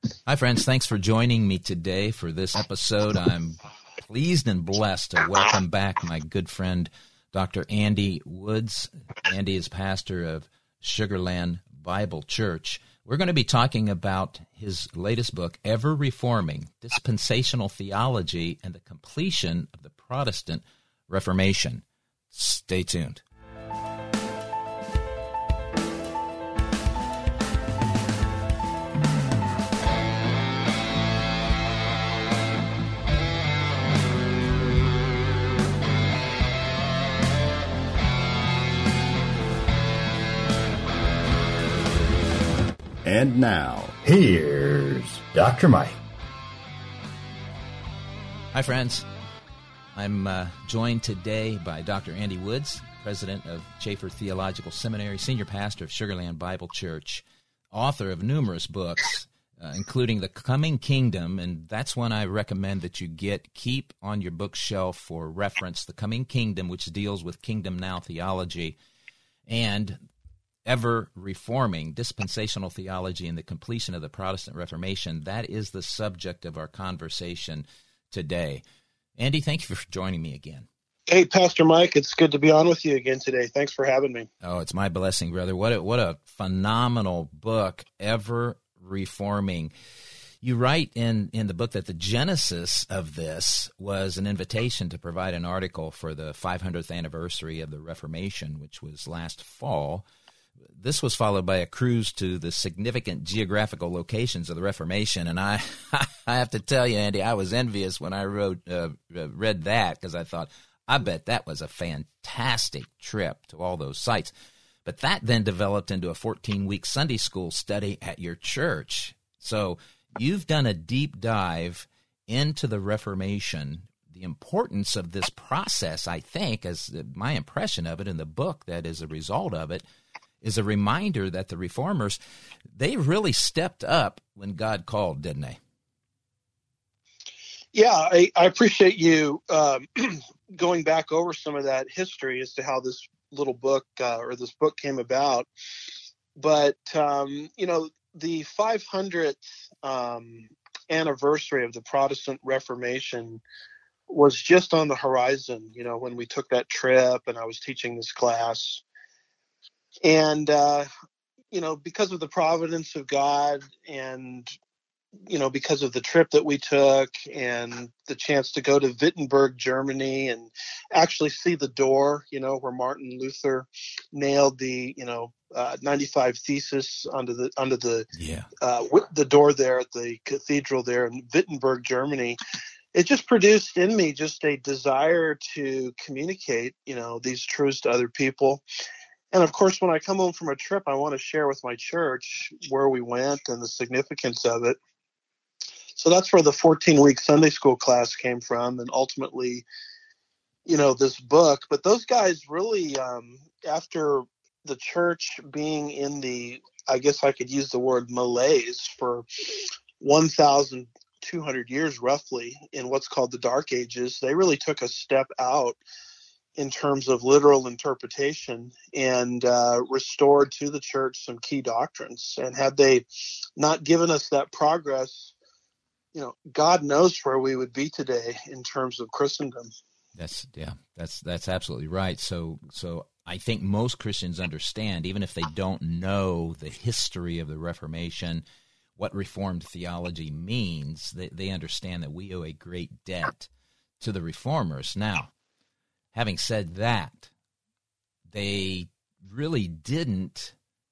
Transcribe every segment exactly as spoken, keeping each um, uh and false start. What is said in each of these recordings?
Hi, friends. Thanks for joining me today for this episode. I'm pleased and blessed to welcome back my good friend, Doctor Andy Woods. Andy is pastor of Sugar Land Bible Church. We're going to be talking about his latest book, Ever Reforming, Dispensational Theology and the Completion of the Protestant Reformation. Stay tuned. And now, here's Doctor Mike. Hi, friends. I'm uh, joined today by Doctor Andy Woods, president of Chafer Theological Seminary, senior pastor of Sugar Land Bible Church, author of numerous books, uh, including The Coming Kingdom, and that's one I recommend that you get. Keep on your bookshelf for reference, The Coming Kingdom, which deals with Kingdom Now theology, and Ever Reforming, Dispensational Theology and the Completion of the Protestant Reformation. That is the subject of our conversation today. Andy, thank you for joining me again. Hey, Pastor Mike, it's good to be on with you again today. Thanks for having me. Oh, it's my blessing, brother. What a, what a phenomenal book, Ever Reforming. You write in, in the book that the genesis of this was an invitation to provide an article for the five hundredth anniversary of the Reformation, which was last fall. This was followed by a cruise to the significant geographical locations of the Reformation, and I, I have to tell you, Andy, I was envious when I wrote, uh, read that because I thought, I bet that was a fantastic trip to all those sites. But that then developed into a fourteen-week Sunday school study at your church. So you've done a deep dive into the Reformation, the importance of this process, I think, as my impression of it in the book that is a result of it, is a reminder that the reformers, they really stepped up when God called, didn't they? Yeah, I, I appreciate you um, going back over some of that history as to how this little book uh, or this book came about. But, um, you know, the five hundredth um, anniversary of the Protestant Reformation was just on the horizon, you know, when we took that trip and I was teaching this class. And, uh, you know, because of the providence of God and, you know, because of the trip that we took and the chance to go to Wittenberg, Germany, and actually see the door, you know, where Martin Luther nailed the, you know, uh, ninety-five Thesis onto the, onto the, yeah. uh, the door there at the cathedral there in Wittenberg, Germany. It just produced in me just a desire to communicate, you know, these truths to other people. And of course, when I come home from a trip, I want to share with my church where we went and the significance of it. So that's where the fourteen-week Sunday school class came from, and ultimately, you know, this book. But those guys really, um, after the church being in the, I guess I could use the word malaise for one thousand two hundred years roughly in what's called the Dark Ages, they really took a step out in terms of literal interpretation and uh, restored to the church some key doctrines. And had they not given us that progress, you know, God knows where we would be today in terms of Christendom. That's yeah, that's that's absolutely right. So so I think most Christians understand, even if they don't know the history of the Reformation, what Reformed theology means, they, they understand that we owe a great debt to the Reformers. Now, having said that, they really didn't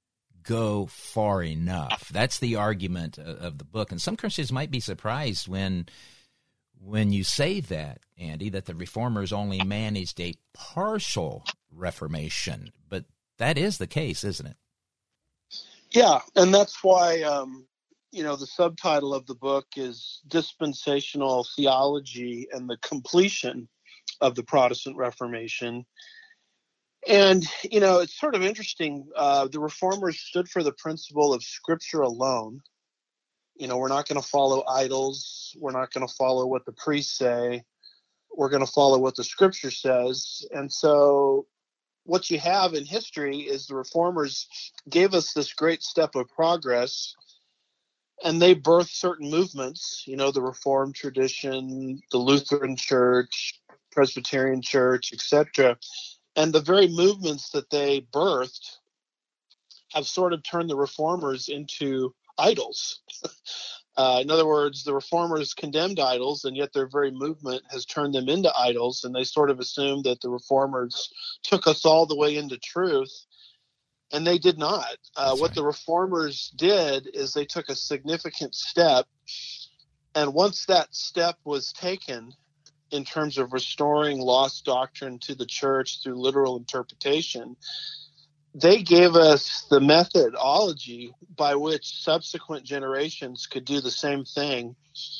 go far enough. That's the argument of the book. And some Christians might be surprised when when you say that, Andy, that the Reformers only managed a partial reformation. But that is the case, isn't it? Yeah, and that's why, um, you know, the subtitle of the book is Dispensational Theology and the Completion of the Protestant Reformation. And, you know, it's sort of interesting. Uh, the Reformers stood for the principle of Scripture alone. You know, we're not going to follow idols. We're not going to follow what the priests say. We're going to follow what the Scripture says. And so what you have in history is the Reformers gave us this great step of progress. and they birthed certain movements, you know, the Reformed tradition, the Lutheran Church, Presbyterian Church, et cetera. And the very movements that they birthed have sort of turned the Reformers into idols. Uh, in other words, the Reformers condemned idols, and yet their very movement has turned them into idols, and they sort of assumed that the Reformers took us all the way into truth, and they did not. Uh, what right. the Reformers did is they took a significant step, and once that step was taken in terms of restoring lost doctrine to the church through literal interpretation, they gave us the methodology by which subsequent generations could do the same thing.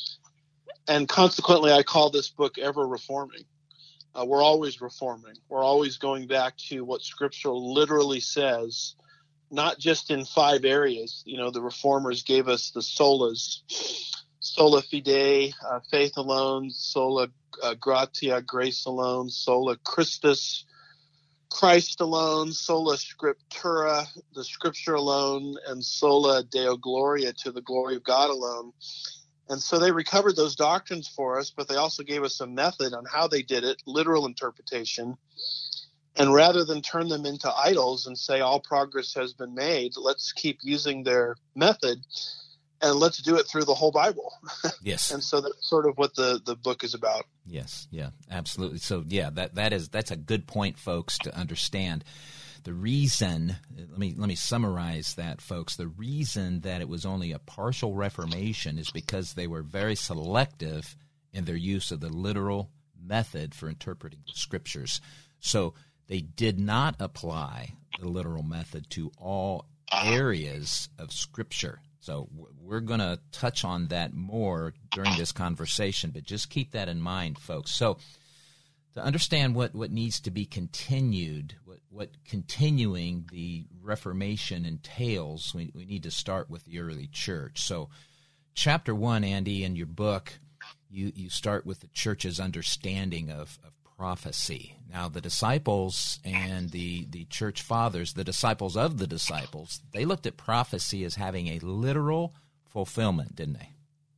And consequently, I call this book Ever Reforming. Uh, we're always reforming. We're always going back to what Scripture literally says, not just in five areas. You know, the Reformers gave us the solas, sola fide, uh, faith alone, sola uh, gratia, grace alone, sola Christus, Christ alone, sola scriptura, the scripture alone, and sola deo gloria, to the glory of God alone. And so they recovered those doctrines for us, but they also gave us a method on how they did it, literal interpretation. And rather than turn them into idols and say all progress has been made, let's keep using their method and let's do it through the whole Bible. Yes. And so that's sort of what the, the book is about. Yes. Yeah, absolutely. So yeah, that, that is, that's a good point, folks, to understand. The reason, let me, let me summarize that, folks. The reason that it was only a partial reformation is because they were very selective in their use of the literal method for interpreting the Scriptures. So they did not apply the literal method to all areas of Scripture. So we're going to touch on that more during this conversation, but just keep that in mind, folks. So to understand what, what needs to be continued, what, what continuing the Reformation entails, we, we need to start with the early church. So chapter one, Andy, in your book, you, you start with the church's understanding of, of prophecy. Now, the disciples and the, the church fathers, the disciples of the disciples, they looked at prophecy as having a literal fulfillment, didn't they?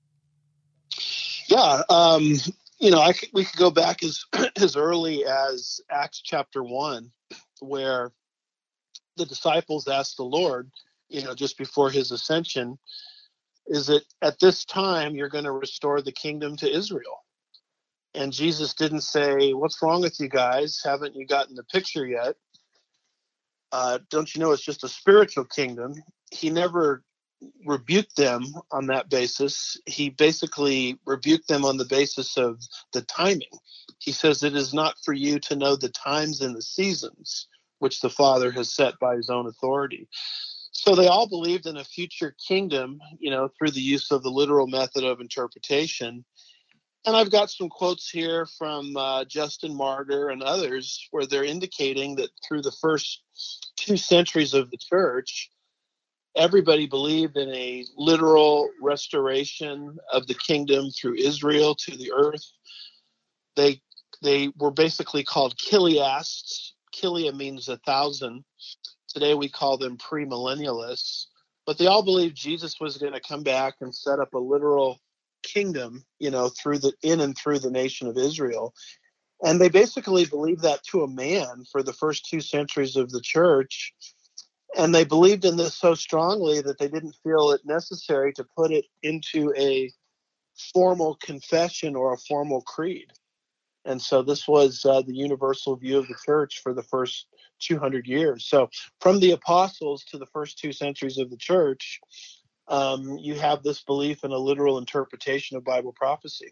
Yeah. Um, you know, I could, we could go back as, as early as Acts chapter one, where the disciples asked the Lord, you know, just before his ascension, is it at this time you're going to restore the kingdom to Israel? And Jesus didn't say, what's wrong with you guys? Haven't you gotten the picture yet? Uh, don't you know it's just a spiritual kingdom? He never rebuked them on that basis. He basically rebuked them on the basis of the timing. He says, it is not for you to know the times and the seasons which the Father has set by his own authority. So they all believed in a future kingdom, you know, through the use of the literal method of interpretation. And I've got some quotes here from uh, Justin Martyr and others where they're indicating that through the first two centuries of the church, everybody believed in a literal restoration of the kingdom through Israel to the earth. They they were basically called Chiliasts. Chilia means a thousand. Today we call them premillennialists. But they all believed Jesus was going to come back and set up a literal kingdom, you know, through the in and through the nation of Israel. And they basically believed that to a man for the first two centuries of the church. And they believed in this so strongly that they didn't feel it necessary to put it into a formal confession or a formal creed. And so this was uh, the universal view of the church for the first two hundred years. So from the apostles to the first two centuries of the church, Um, you have this belief in a literal interpretation of Bible prophecy.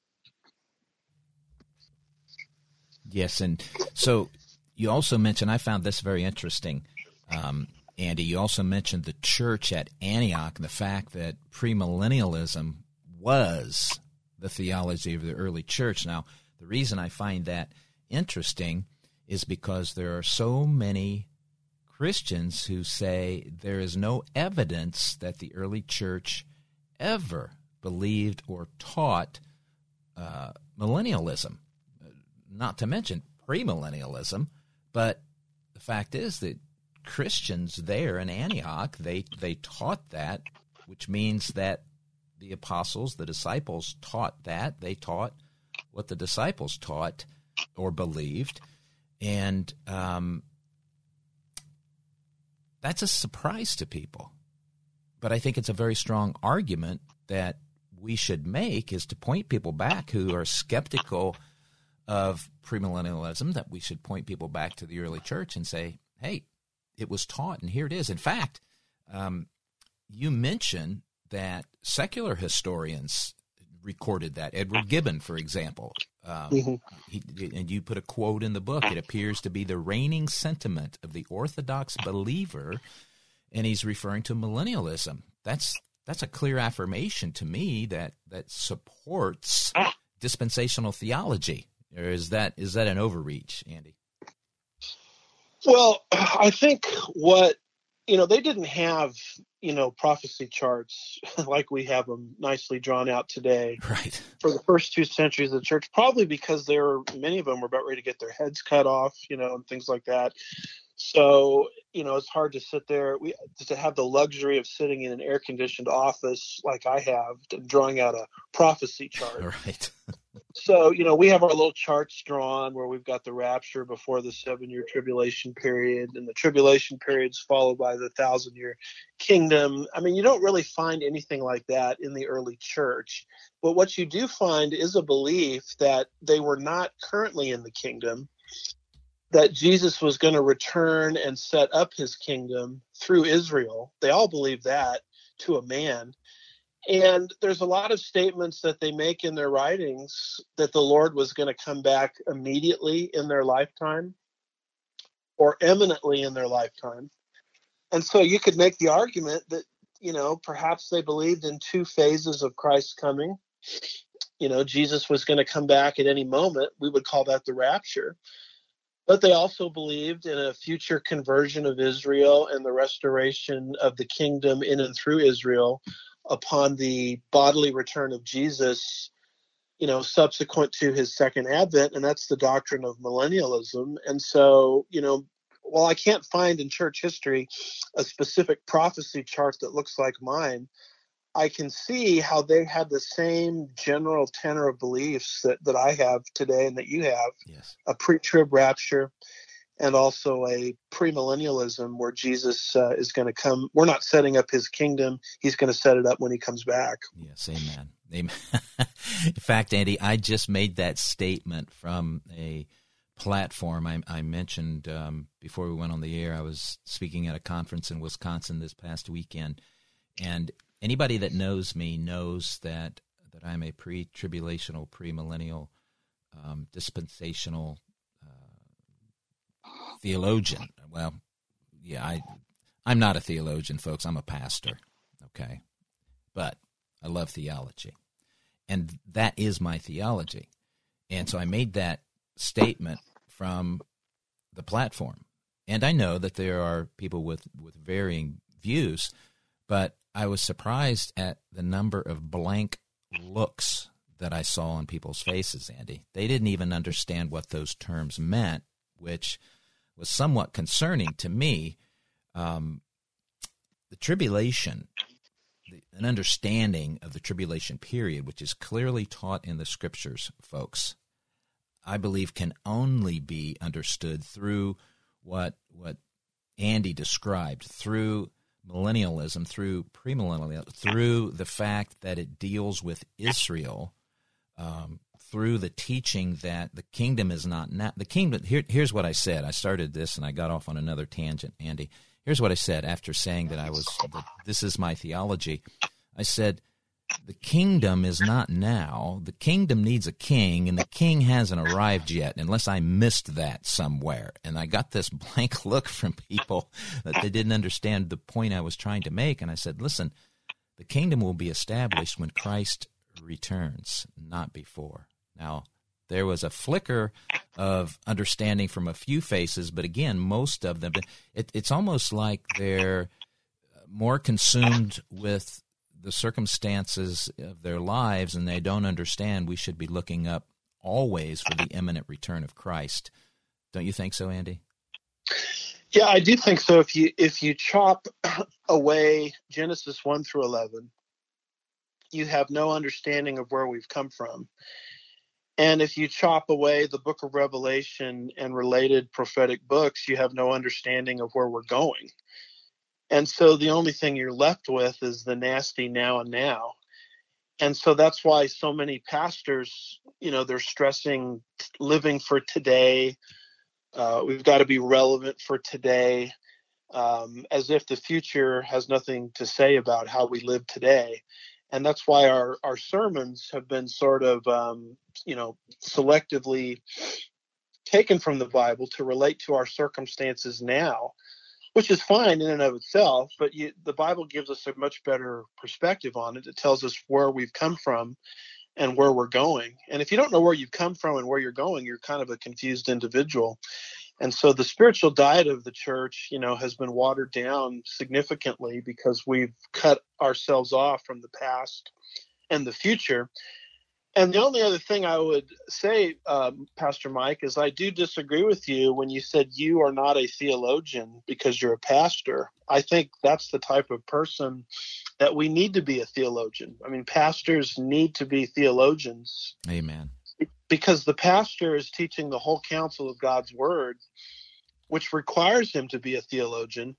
Yes, and so you also mentioned, I found this very interesting, um, Andy, you also mentioned the church at Antioch and the fact that premillennialism was the theology of the early church. Now, the reason I find that interesting is because there are so many Christians who say there is no evidence that the early church ever believed or taught uh, millennialism, not to mention premillennialism. But the fact is that Christians there in Antioch, they, they taught that which means that the apostles, the disciples, taught that. They taught what the disciples taught or believed. And um, that's a surprise to people. But I think it's a very strong argument that we should make, is to point people back who are skeptical of premillennialism, that we should point people back to the early church and say, hey, it was taught, and here it is. In fact, um, you mentioned that secular historians recorded that. Edward Gibbon, for example, um, mm-hmm. he, and you put a quote in the book, it appears to be the reigning sentiment of the Orthodox believer, and he's referring to millennialism. That's that's a clear affirmation to me that that supports dispensational theology. Or is that is that an overreach, Andy? Well, I think what, you know, they didn't have, you know, prophecy charts like we have them nicely drawn out today. Right. For the first two centuries of the church, probably because they were, many of them were about ready to get their heads cut off, you know, and things like that. So, you know, it's hard to sit there, we to have the luxury of sitting in an air-conditioned office like I have, and drawing out a prophecy chart. Right. So, you know, we have our little charts drawn where we've got the rapture before the seven-year tribulation period, and the tribulation period's followed by the thousand-year kingdom. I mean, you don't really find anything like that in the early church. But what you do find is a belief that they were not currently in the kingdom, that Jesus was going to return and set up his kingdom through Israel. They all believe that to a man. And there's a lot of statements that they make in their writings that the Lord was going to come back immediately in their lifetime or eminently in their lifetime. And so you could make the argument that, you know, perhaps they believed in two phases of Christ's coming. You know, Jesus was going to come back at any moment. We would call that the rapture. But they also believed in a future conversion of Israel and the restoration of the kingdom in and through Israel upon the bodily return of Jesus, you know, subsequent to his second advent. And that's the doctrine of millennialism. And so, you know, while I can't find in church history a specific prophecy chart that looks like mine, I can see how they had the same general tenor of beliefs that, that I have today and that you have. Yes. A pre-trib rapture and also a premillennialism where Jesus uh, is going to come. We're not setting up his kingdom. He's going to set it up when he comes back. Yes, amen. Amen. In fact, Andy, I just made that statement from a platform I, I mentioned um, before we went on the air. I was speaking at a conference in Wisconsin this past weekend, and anybody that knows me knows that that I'm a pre-tribulational, premillennial, um, dispensational uh, theologian. Well, yeah, I, I'm not a theologian, folks. I'm a pastor, okay? But I love theology, and that is my theology. And so I made that statement from the platform. And I know that there are people with, with varying views, but I was surprised at the number of blank looks that I saw on people's faces, Andy. They didn't even understand what those terms meant, which was somewhat concerning to me. Um, the tribulation, the, an understanding of the tribulation period, which is clearly taught in the Scriptures, folks, I believe can only be understood through what what Andy described, through millennialism, through premillennialism, through the fact that it deals with Israel, um, through the teaching that the kingdom is not now. The kingdom. Here, here's what I said. I started this and I got off on another tangent, Andy. Here's what I said after saying that I was. That this is my theology. I said, the kingdom is not now. The kingdom needs a king, and the king hasn't arrived yet, unless I missed that somewhere. And I got this blank look from people that they didn't understand the point I was trying to make. And I said, listen, the kingdom will be established when Christ returns, not before. Now, there was a flicker of understanding from a few faces, but again, most of them, it, it's almost like they're more consumed with the circumstances of their lives, and they don't understand we should be looking up always for the imminent return of Christ. Don't you think so, Andy? Yeah, I do think so. If you if you chop away Genesis one through eleven, you have no understanding of where we've come from. And if you chop away the book of Revelation and related prophetic books, you have no understanding of where we're going. And so the only thing you're left with is the nasty now and now. And so that's why so many pastors, you know, they're stressing living for today. Uh, we've got to be relevant for today, um, as if the future has nothing to say about how we live today. And that's why our, our sermons have been sort of, um, you know, selectively taken from the Bible to relate to our circumstances now, which is fine in and of itself. But you, the Bible gives us a much better perspective on it. It tells us where we've come from and where we're going. And if you don't know where you've come from and where you're going, you're kind of a confused individual. And so the spiritual diet of the church, you know, has been watered down significantly because we've cut ourselves off from the past and the future. And the only other thing I would say, um, Pastor Mike, is I do disagree with you when you said you are not a theologian because you're a pastor. I think that's the type of person that we need to be a theologian. I mean, pastors need to be theologians. Amen. Because the pastor is teaching the whole counsel of God's word, which requires him to be a theologian.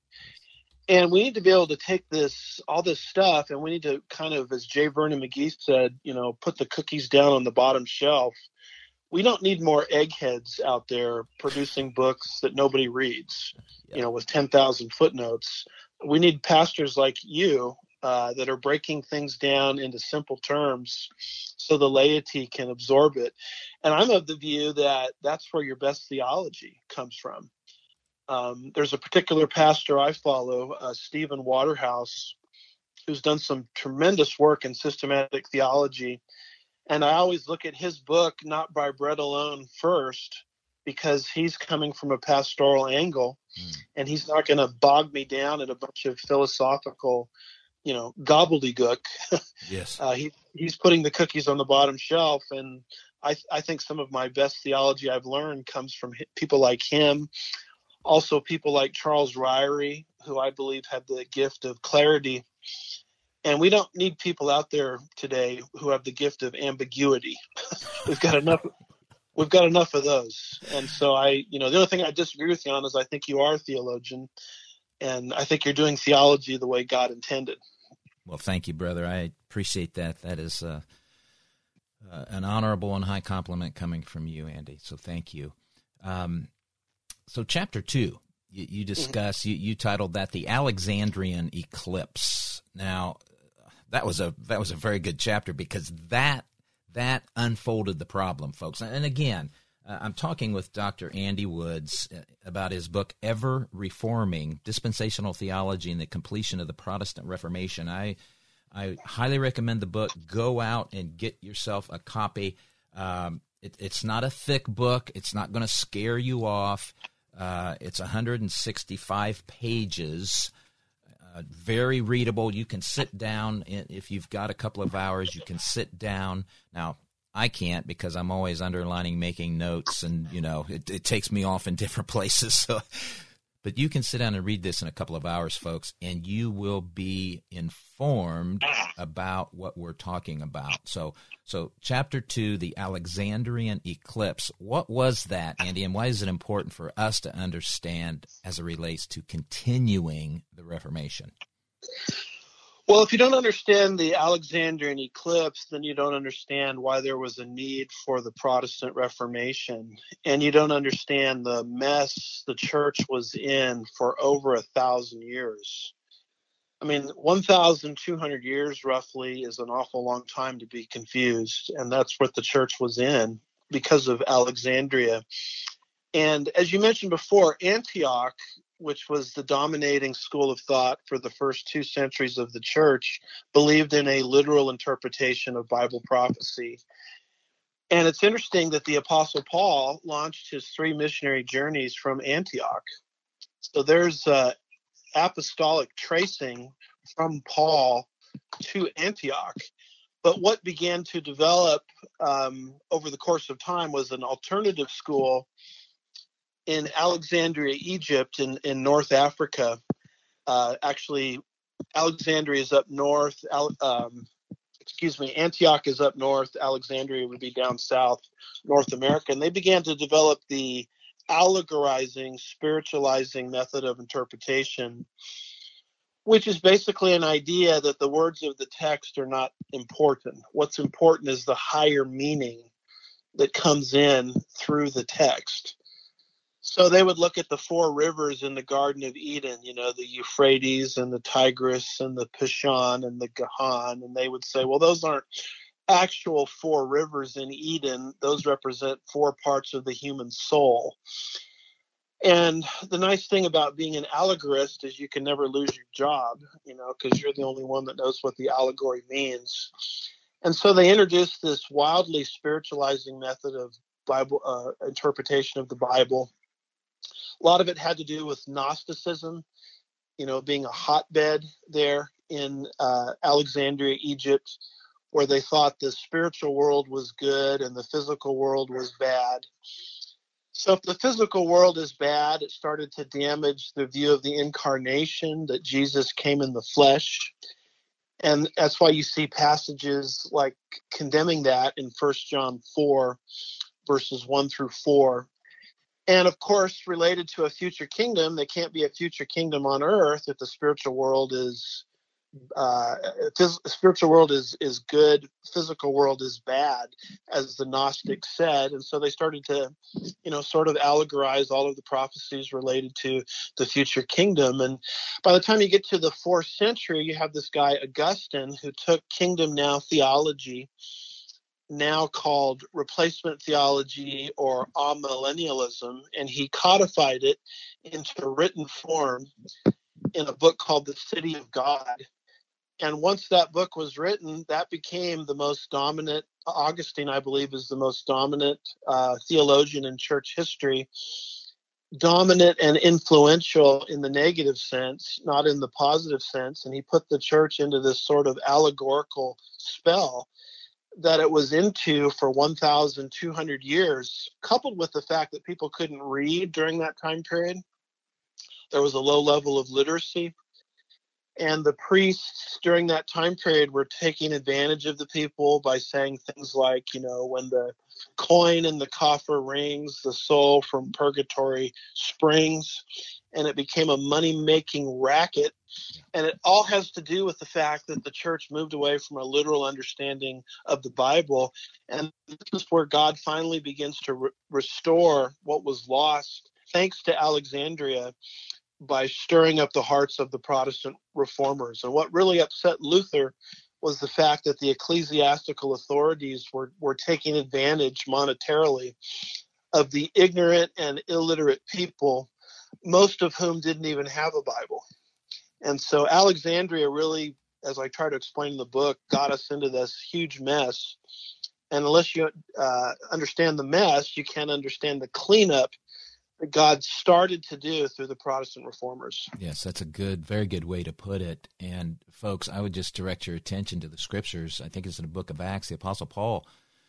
And we need to be able to take this, all this stuff, and we need to kind of, as J. Vernon McGee said, you know, put the cookies down on the bottom shelf. We don't need more eggheads out there producing books that nobody reads, yeah. you know, with ten thousand footnotes. We need pastors like you uh, that are breaking things down into simple terms so the laity can absorb it. And I'm of the view that that's where your best theology comes from. Um, there's a particular pastor I follow, uh, Stephen Waterhouse, who's done some tremendous work in systematic theology. And I always look at his book, Not by Bread Alone, first, because he's coming from a pastoral angle, mm. and he's not going to bog me down in a bunch of philosophical, you know, gobbledygook. Yes. uh, he, he's putting the cookies on the bottom shelf. And I, I think some of my best theology I've learned comes from people like him. Also, people like Charles Ryrie, who I believe have the gift of clarity. And we don't need people out there today who have the gift of ambiguity. we've got enough. We've got enough of those. And so I, you know, the only thing I disagree with you on is I think you are a theologian, and I think you're doing theology the way God intended. Well, thank you, brother. I appreciate that. That is uh, uh, an honorable and high compliment coming from you, Andy. So thank you. Um, So chapter two, you, you discuss, you, you titled that The Alexandrian Eclipse. Now, that was a that was a very good chapter because that that unfolded the problem, folks. And again, uh, I'm talking with Doctor Andy Woods about his book, Ever Reforming, Dispensational Theology and the Completion of the Protestant Reformation. I I highly recommend the book. Go out and get yourself a copy. Um, it, it's not a thick book. It's not going to scare you off. Uh, it's one hundred sixty-five pages, uh, very readable. You can sit down. If you've got a couple of hours, you can sit down. Now, I can't because I'm always underlining, making notes, and, you know, it, it takes me off in different places. So, but you can sit down and read this in a couple of hours, folks, and you will be informed about what we're talking about. So, so chapter two, the Alexandrian Eclipse. What was that, Andy, and why is it important for us to understand as it relates to continuing the Reformation? Well, if you don't understand the Alexandrian Eclipse, then you don't understand why there was a need for the Protestant Reformation, and you don't understand the mess the church was in for over a thousand years. I mean, one thousand two hundred years roughly is an awful long time to be confused, and that's what the church was in because of Alexandria. And as you mentioned before, Antioch, which was the dominating school of thought for the first two centuries of the church, believed in a literal interpretation of Bible prophecy. And it's interesting that the Apostle Paul launched his three missionary journeys from Antioch. So there's uh, apostolic tracing from Paul to Antioch. But what began to develop um, over the course of time was an alternative school in Alexandria, Egypt, in, in North Africa, uh, actually, Alexandria is up north. Al, um, excuse me, Antioch is up north. Alexandria would be down south, North America. And they began to develop the allegorizing, spiritualizing method of interpretation, which is basically an idea that the words of the text are not important. What's important is the higher meaning that comes in through the text. So they would look at the four rivers in the Garden of Eden, you know, the Euphrates and the Tigris and the Pishon and the Gahan, and they would say, well, those aren't actual four rivers in Eden. Those represent four parts of the human soul. And the nice thing about being an allegorist is you can never lose your job, you know, because you're the only one that knows what the allegory means. And so they introduced this wildly spiritualizing method of Bible uh, interpretation of the Bible. A lot of it had to do with Gnosticism, you know, being a hotbed there in uh, Alexandria, Egypt, where they thought the spiritual world was good and the physical world was bad. So if the physical world is bad, it started to damage the view of the incarnation, that Jesus came in the flesh. And that's why you see passages like condemning that in First John four, verses one through four. And of course, related to a future kingdom, there can't be a future kingdom on earth if the spiritual world is uh, phys- spiritual world is is good, physical world is bad, as the Gnostics said. And so they started to, you know, sort of allegorize all of the prophecies related to the future kingdom. And by the time you get to the fourth century, you have this guy Augustine who took kingdom now theology, now called replacement theology or amillennialism, and he codified it into written form in a book called The City of God. And once that book was written, that became the most dominant, Augustine, I believe, is the most dominant uh, theologian in church history, dominant and influential in the negative sense, not in the positive sense. And he put the church into this sort of allegorical spell that it was into for one thousand two hundred years, coupled with the fact that people couldn't read during that time period. There was a low level of literacy. And the priests during that time period were taking advantage of the people by saying things like, you know, when the coin in the coffer rings, the soul from purgatory springs, and it became a money-making racket. And it all has to do with the fact that the church moved away from a literal understanding of the Bible. And this is where God finally begins to re- restore what was lost, thanks to Alexandria, by stirring up the hearts of the Protestant reformers. And what really upset Luther was the fact that the ecclesiastical authorities were, were taking advantage monetarily of the ignorant and illiterate people, most of whom didn't even have a Bible. And so Alexandria really, as I try to explain in the book, got us into this huge mess. And unless you uh, understand the mess, you can't understand the cleanup that God started to do through the Protestant reformers. Yes, that's a good, very good way to put it. And folks, I would just direct your attention to the scriptures. I think it's in the book of Acts. The Apostle Paul,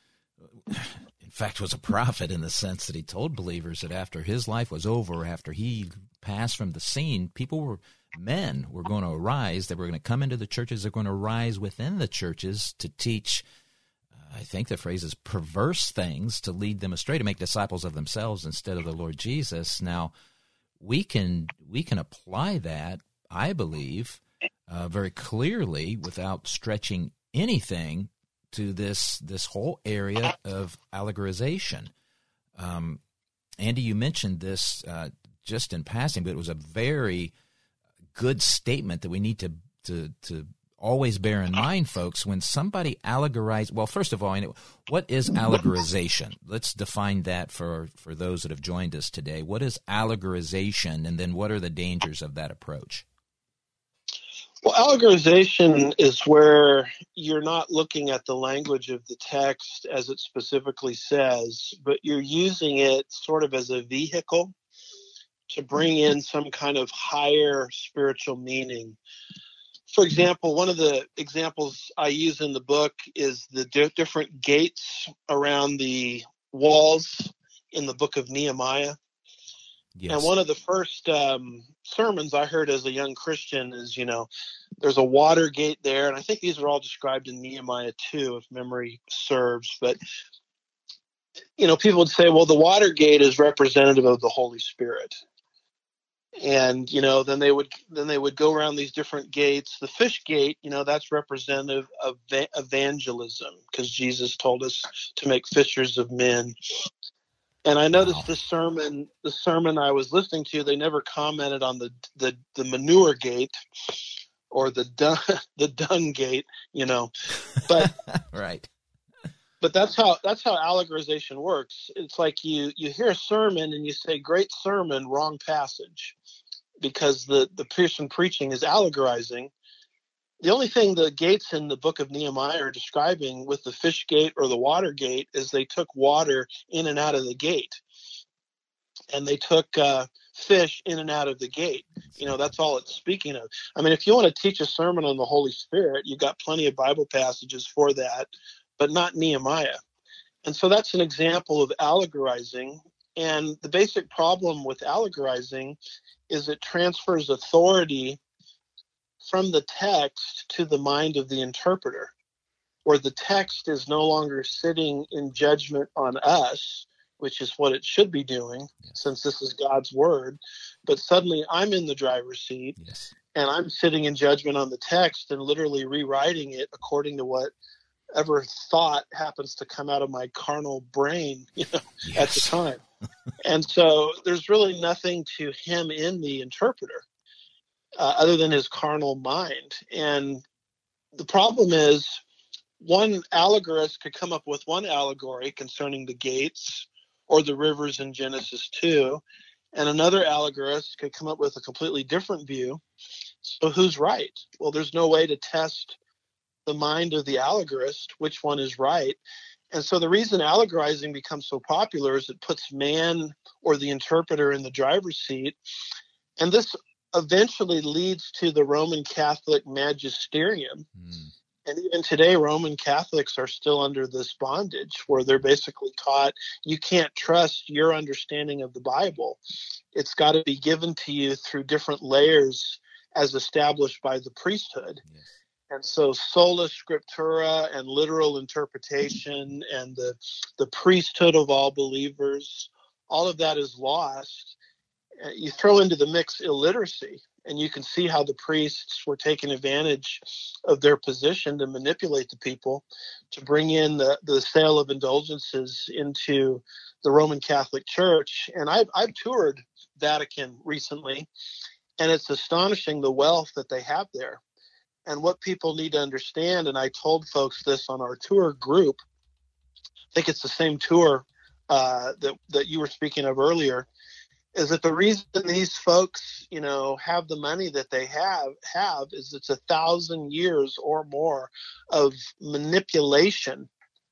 in fact, was a prophet in the sense that he told believers that after his life was over, after he passed from the scene, people were, men were going to arise. They were going to come into the churches. They're going to rise within the churches to teach, I think the phrase is perverse things, to lead them astray, to make disciples of themselves instead of the Lord Jesus. Now, we can we can apply that, I believe, uh, very clearly without stretching anything to this this whole area of allegorization. Um, Andy, you mentioned this uh, just in passing, but it was a very good statement that we need to to to. always bear in mind, folks, when somebody allegorizes, well, first of all, what is allegorization? Let's define that for, for those that have joined us today. What is allegorization, and then what are the dangers of that approach? Well, allegorization is where you're not looking at the language of the text as it specifically says, but you're using it sort of as a vehicle to bring in some kind of higher spiritual meaning. For example, one of the examples I use in the book is the di- different gates around the walls in the book of Nehemiah. Yes. And one of the first um, sermons I heard as a young Christian is, you know, there's a water gate there. And I think these are all described in Nehemiah two, if memory serves. But, you know, people would say, well, the water gate is representative of the Holy Spirit. And, you know, then they would then they would go around these different gates. The fish gate, you know, that's representative of va- evangelism, because Jesus told us to make fishers of men. And I noticed Wow. the sermon, the sermon I was listening to, they never commented on the the, the manure gate or the dung, the dung gate, you know. But right. But that's how that's how allegorization works. It's like you you hear a sermon and you say, "Great sermon, wrong passage," because the the person preaching is allegorizing. The only thing the gates in the book of Nehemiah are describing with the fish gate or the water gate is they took water in and out of the gate, and they took uh, fish in and out of the gate. You know, that's all it's speaking of. I mean, if you want to teach a sermon on the Holy Spirit, you've got plenty of Bible passages for that, but not Nehemiah. And so that's an example of allegorizing. And the basic problem with allegorizing is it transfers authority from the text to the mind of the interpreter, where the text is no longer sitting in judgment on us, which is what it should be doing, yes, since this is God's word. But suddenly I'm in the driver's seat, yes, and I'm sitting in judgment on the text and literally rewriting it according to whatever thought happens to come out of my carnal brain, you know, yes, at the time. And so there's really nothing to him in the interpreter uh, other than his carnal mind. And the problem is, one allegorist could come up with one allegory concerning the gates or the rivers in Genesis two, and another allegorist could come up with a completely different view. So who's right? Well, there's no way to test the mind of the allegorist, which one is right. And so the reason allegorizing becomes so popular is it puts man or the interpreter in the driver's seat. And this eventually leads to the Roman Catholic magisterium. Mm. And even today, Roman Catholics are still under this bondage where they're basically taught you can't trust your understanding of the Bible. It's got to be given to you through different layers as established by the priesthood. Yes. And so sola scriptura and literal interpretation and the, the priesthood of all believers, all of that is lost. You throw into the mix illiteracy, and you can see how the priests were taking advantage of their position to manipulate the people to bring in the, the sale of indulgences into the Roman Catholic Church. And I've, I've toured Vatican recently, and it's astonishing the wealth that they have there. And what people need to understand, and I told folks this on our tour group, I think it's the same tour uh, that, that you were speaking of earlier, is that the reason these folks, you know, have the money that they have, have is it's a thousand years or more of manipulation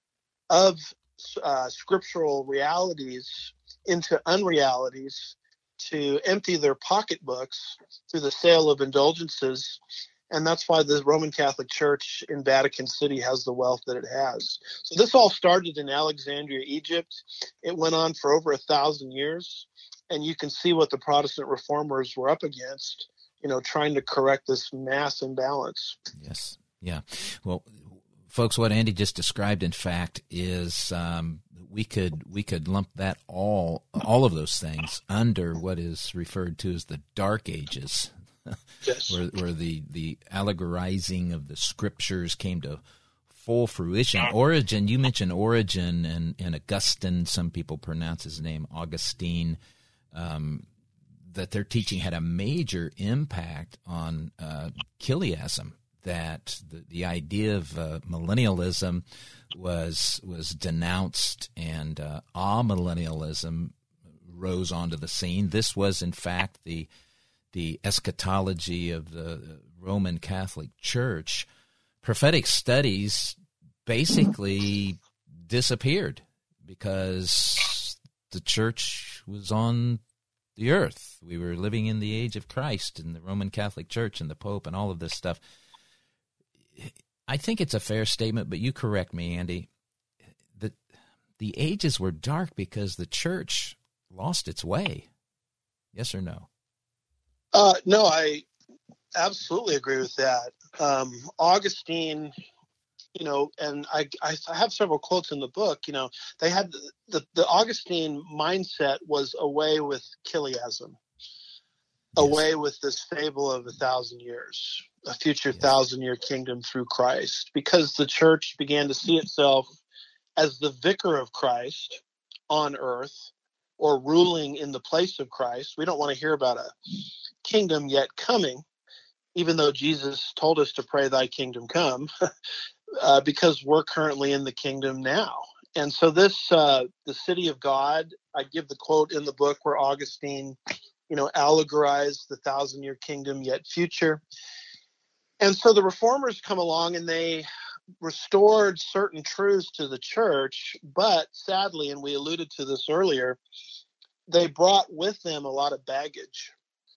of uh, scriptural realities into unrealities to empty their pocketbooks through the sale of indulgences. And that's why the Roman Catholic Church in Vatican City has the wealth that it has. So this all started in Alexandria, Egypt. It went on for over a thousand years. And you can see what the Protestant reformers were up against, you know, trying to correct this mass imbalance. Yes. Yeah. Well, folks, what Andy just described, in fact, is um, we could we could lump that all all of those things under what is referred to as the Dark Ages, yes, where, where the the allegorizing of the scriptures came to full fruition. Origen, you mentioned Origen and, and Augustine. Some people pronounce his name Augustine. Um, that their teaching had a major impact on uh, Chiliasm, that the, the idea of uh, millennialism was was denounced, and uh, amillennialism rose onto the scene. This was, in fact, the the eschatology of the Roman Catholic Church. Prophetic studies basically disappeared because the church was on the earth. We were living in the age of Christ and the Roman Catholic Church and the Pope and all of this stuff. I think it's a fair statement, but you correct me, Andy, that the ages were dark because the church lost its way. Yes or no? Uh, no, I absolutely agree with that. Um, Augustine, you know, and I, I have several quotes in the book, you know, they had the, the, the Augustine mindset was away with Chiliasm, Yes. away with this fable of a thousand years, a future Yes. thousand year kingdom through Christ, because the church began to see itself as the vicar of Christ on earth, or ruling in the place of Christ. We don't want to hear about a kingdom yet coming, even though Jesus told us to pray thy kingdom come, uh, because we're currently in the kingdom now. And so this, uh, the city of God, I give the quote in the book where Augustine, you know, allegorized the thousand year kingdom yet future. And so the reformers come along and they restored certain truths to the church, but sadly, and we alluded to this earlier, they brought with them a lot of baggage.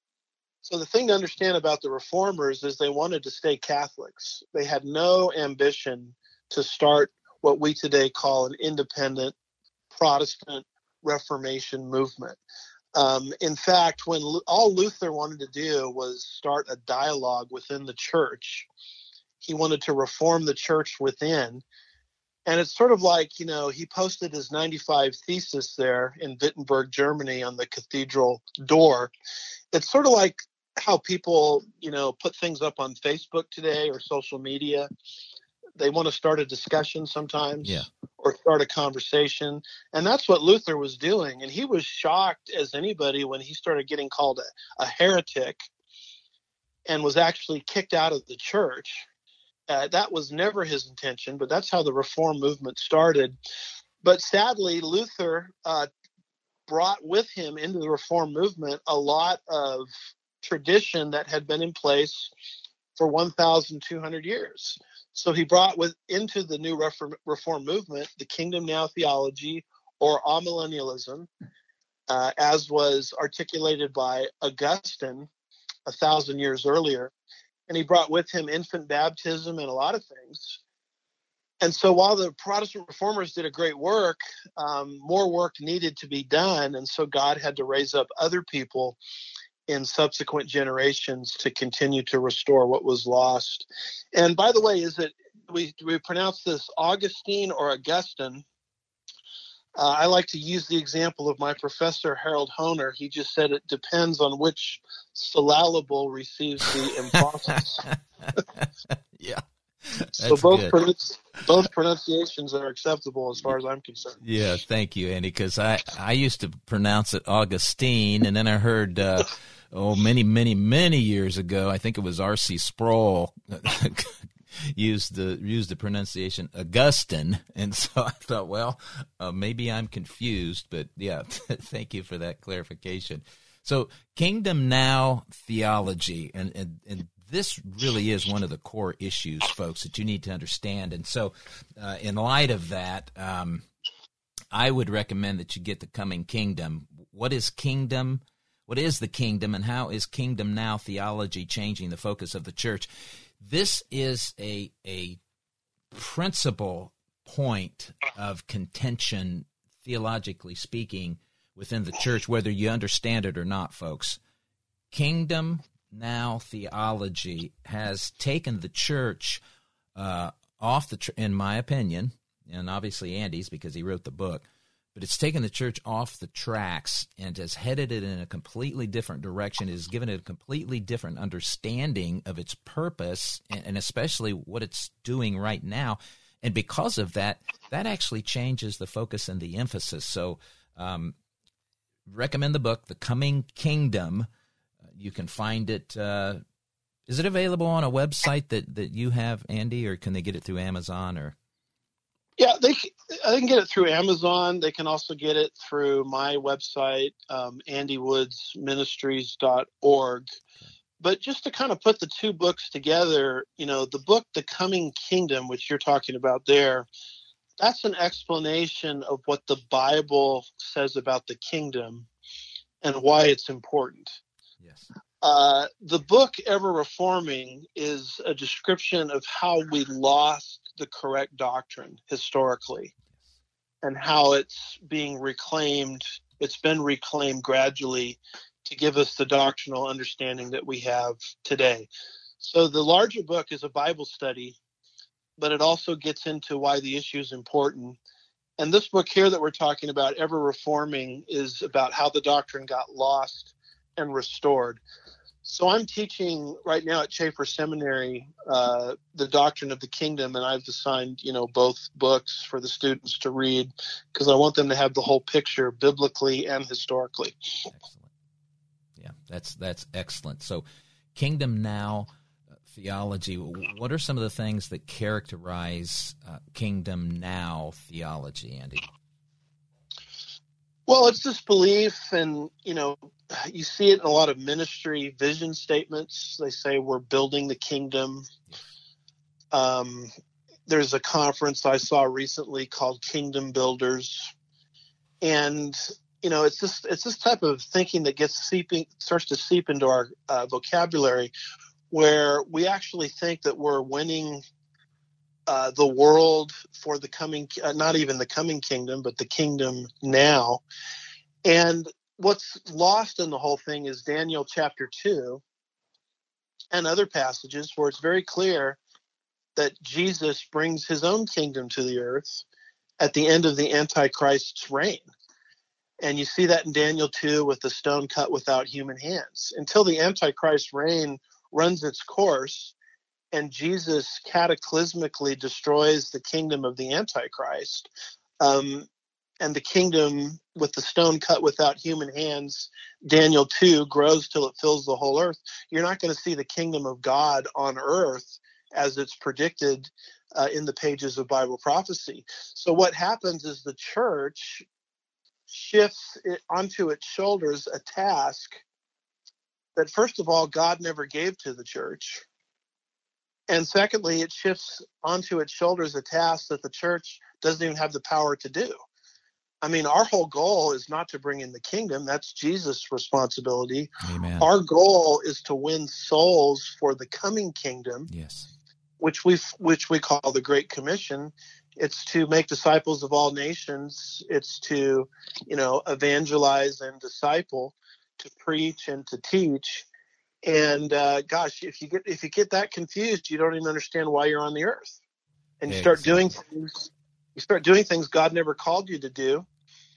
So the thing to understand about the reformers is they wanted to stay Catholics. They had no ambition to start what we today call an independent Protestant Reformation movement. Um, in fact, when all Luther wanted to do was start a dialogue within the church, he wanted to reform the church within. And it's sort of like, you know, he posted his ninety-five thesis there in Wittenberg, Germany on the cathedral door. It's sort of like how people, you know, put things up on Facebook today or social media. They want to start a discussion sometimes, yeah. or start a conversation. And that's what Luther was doing. And he was shocked as anybody when he started getting called a, a heretic and was actually kicked out of the church. Uh, that was never his intention, but that's how the Reform movement started. But sadly, Luther uh, brought with him into the Reform movement a lot of tradition that had been in place for one thousand two hundred years. So he brought with into the new Reform, Reform movement the Kingdom Now theology, or amillennialism, uh, as was articulated by Augustine a thousand years earlier. And he brought with him infant baptism and a lot of things. And so while the Protestant reformers did a great work, um, more work needed to be done. And so God had to raise up other people in subsequent generations to continue to restore what was lost. And by the way, is it, we, do we pronounce this Augustine or Augustine? Uh, I like to use the example of my professor, Harold Honer. He just said it depends on which syllable receives the emphasis. Yeah. So both pronunci- both pronunciations are acceptable as far as I'm concerned. Yeah, thank you, Andy, because I, I used to pronounce it Augustine, and then I heard, uh, oh, many, many, many years ago, I think it was R C Sproul used the used the pronunciation Augustine, and so I thought, well, uh, maybe I'm confused, but yeah, thank you for that clarification. So, Kingdom Now theology, and, and, and this really is one of the core issues, folks, that you need to understand. And so, uh, in light of that, um, I would recommend that you get the Coming Kingdom. What is kingdom? What is the kingdom, and how is Kingdom Now theology changing the focus of the church? This is a a principal point of contention, theologically speaking, within the church, whether you understand it or not, folks. Kingdom Now theology has taken the church uh, off the, tr- in my opinion, and obviously Andy's because he wrote the book, but it's taken the church off the tracks and has headed it in a completely different direction. It has given it a completely different understanding of its purpose and, and especially what it's doing right now. And because of that, that actually changes the focus and the emphasis. So um, recommend the book, The Coming Kingdom. You can find it. Uh, is it available on a website that, that you have, Andy, or can they get it through Amazon? Or Yeah, they, they can get it through Amazon. They can also get it through my website, um, andy woods ministries dot org. But just to kind of put the two books together, you know, the book, The Coming Kingdom, which you're talking about there, that's an explanation of what the Bible says about the kingdom and why it's important. yes, Uh, the book, Ever Reforming, is a description of how we lost the correct doctrine historically and how it's being reclaimed. It's been reclaimed gradually to give us the doctrinal understanding that we have today. So the larger book is a Bible study, but it also gets into why the issue is important. And this book here that we're talking about, Ever Reforming, is about how the doctrine got lost and restored. So I'm teaching right now at Chafer Seminary uh, the doctrine of the kingdom, and I've assigned, you know, both books for the students to read because I want them to have the whole picture biblically and historically. Excellent. Yeah, that's that's excellent. So Kingdom Now theology, what are some of the things that characterize uh, Kingdom Now theology, Andy? Well, it's this belief, and, you know, you see it in a lot of ministry vision statements. They say we're building the kingdom. Um, there's a conference I saw recently called Kingdom Builders. And, you know, it's this, it's this type of thinking that gets seeping, starts to seep into our uh, vocabulary, where we actually think that we're winning uh, the world for the coming, uh, not even the coming kingdom, but the kingdom now. And what's lost in the whole thing is Daniel chapter two and other passages where it's very clear that Jesus brings his own kingdom to the earth at the end of the Antichrist's reign. And you see that in Daniel two with the stone cut without human hands. Until the Antichrist reign runs its course and Jesus cataclysmically destroys the kingdom of the Antichrist, um, and the kingdom with the stone cut without human hands, Daniel two, grows till it fills the whole earth, you're not going to see the kingdom of God on earth as it's predicted uh, in the pages of Bible prophecy. So what happens is the church shifts it onto its shoulders a task that, first of all, God never gave to the church. And secondly, it shifts onto its shoulders a task that the church doesn't even have the power to do. I mean, our whole goal is not to bring in the kingdom. That's Jesus' responsibility. Amen. Our goal is to win souls for the coming kingdom, yes, which we which we call the Great Commission. It's to make disciples of all nations. It's to, you know, evangelize and disciple, to preach and to teach. And uh, gosh, if you get if you get that confused, you don't even understand why you're on the earth. And you start exactly. doing things. You start doing things God never called you to do,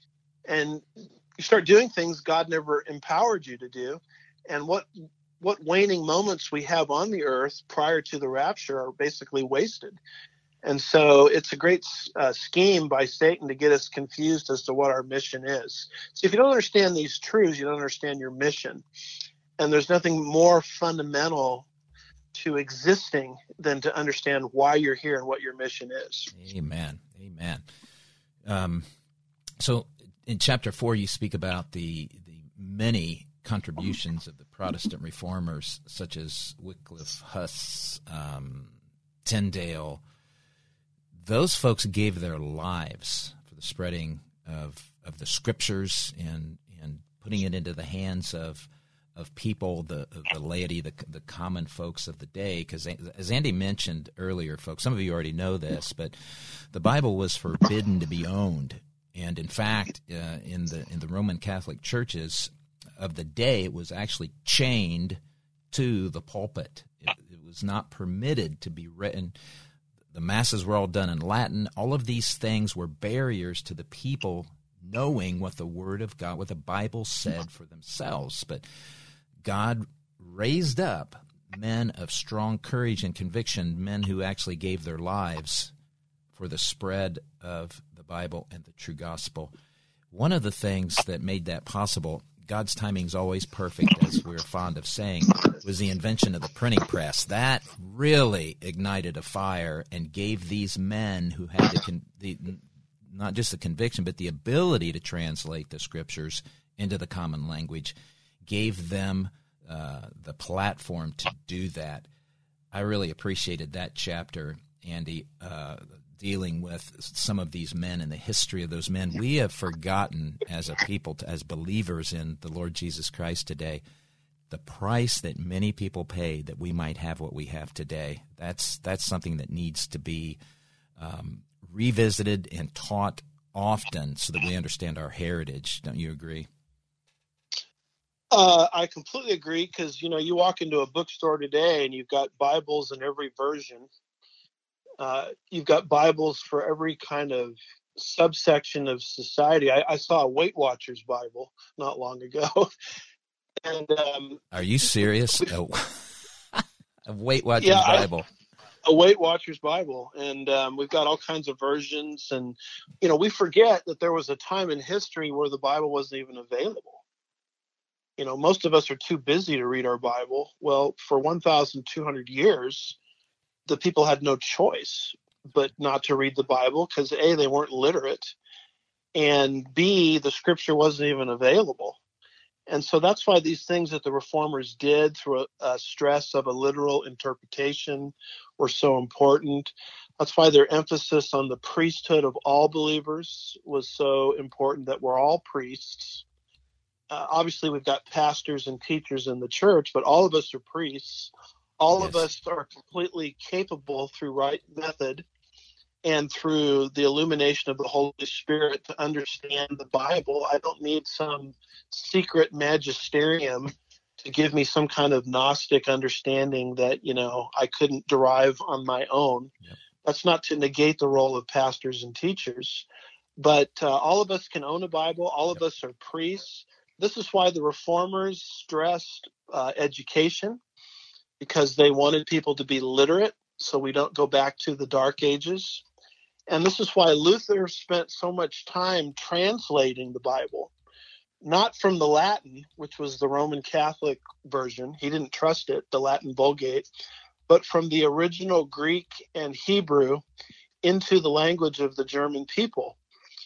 and you start doing things God never empowered you to do. And what what waning moments we have on the earth prior to the rapture are basically wasted. And so it's a great uh, scheme by Satan to get us confused as to what our mission is. So if you don't understand these truths, you don't understand your mission. And there's nothing more fundamental to existing than to understand why you're here and what your mission is. Amen. Amen. Um, so in chapter four, you speak about the the many contributions of the Protestant reformers, such as Wycliffe, Huss, um, Tyndale. Those folks gave their lives for the spreading of of the scriptures and and putting it into the hands of of people, the the laity, the the common folks of the day. Because as Andy mentioned earlier, folks, some of you already know this, but the Bible was forbidden to be owned, and in fact, uh, in the in the Roman Catholic churches of the day, it was actually chained to the pulpit. It, it was not permitted to be written. The masses were all done in Latin. All of these things were barriers to the people knowing what the Word of God, what the Bible said for themselves. But God raised up men of strong courage and conviction, men who actually gave their lives for the spread of the Bible and the true gospel. One of the things that made that possible, God's timing is always perfect, as we're fond of saying, was the invention of the printing press. That really ignited a fire and gave these men who had the, con- the not just the conviction, but the ability to translate the scriptures into the common language, gave them uh, the platform to do that. I really appreciated that chapter, Andy, uh, dealing with some of these men and the history of those men. We have forgotten as a people, as believers in the Lord Jesus Christ today, the price that many people paid that we might have what we have today. That's that's something that needs to be um, revisited and taught often so that we understand our heritage. Don't you agree? Uh, I completely agree because, you know, you walk into a bookstore today and you've got Bibles in every version. Uh, you've got Bibles for every kind of subsection of society. I, I saw a Weight Watchers Bible not long ago. and um, Are you serious? Oh. A Weight Watchers yeah, Bible. I, a Weight Watchers Bible. And um, we've got all kinds of versions. And, you know, we forget that there was a time in history where the Bible wasn't even available. You know, most of us are too busy to read our Bible. Well, for one thousand two hundred years, the people had no choice but not to read the Bible because A, they weren't literate, and B, the scripture wasn't even available. And so that's why these things that the reformers did through a, a stress of a literal interpretation were so important. That's why their emphasis on the priesthood of all believers was so important, that we're all priests. Uh, obviously, we've got pastors and teachers in the church, but all of us are priests. All Yes. of us are completely capable through right method and through the illumination of the Holy Spirit to understand the Bible. I don't need some secret magisterium to give me some kind of Gnostic understanding that, you know, I couldn't derive on my own. Yep. That's not to negate the role of pastors and teachers, but uh, all of us can own a Bible. All of Yep. us are priests. This is why the reformers stressed uh, education, because they wanted people to be literate so we don't go back to the Dark Ages. And this is why Luther spent so much time translating the Bible, not from the Latin, which was the Roman Catholic version. He didn't trust it, the Latin Vulgate, but from the original Greek and Hebrew into the language of the German people.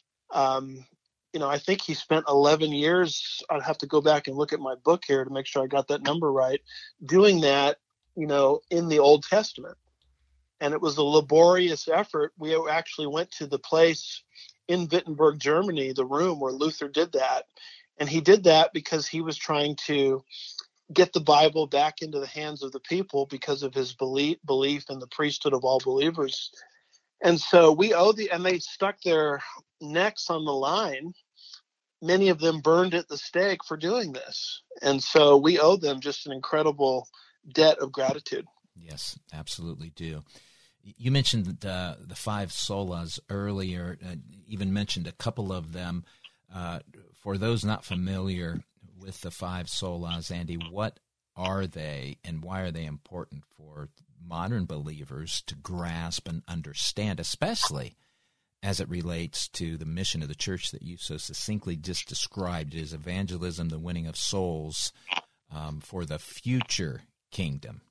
Um, you know, I think he spent eleven years, I'd have to go back and look at my book here to make sure I got that number right, doing that, you know, in the Old Testament. And it was a laborious effort. We actually went to the place in Wittenberg, Germany, the room where Luther did that. And he did that because he was trying to get the Bible back into the hands of the people because of his belief, belief in the priesthood of all believers. And so we owe the, and they stuck their necks on the line. Many of them burned at the stake for doing this. And so we owe them just an incredible debt of gratitude. Yes, absolutely do. You mentioned uh, the five solas earlier, uh, even mentioned a couple of them. Uh, for those not familiar with the five solas, Andy, what are they and why are they important for modern believers to grasp and understand, especially as it relates to the mission of the church that you so succinctly just described as evangelism, the winning of souls um, for the future kingdom?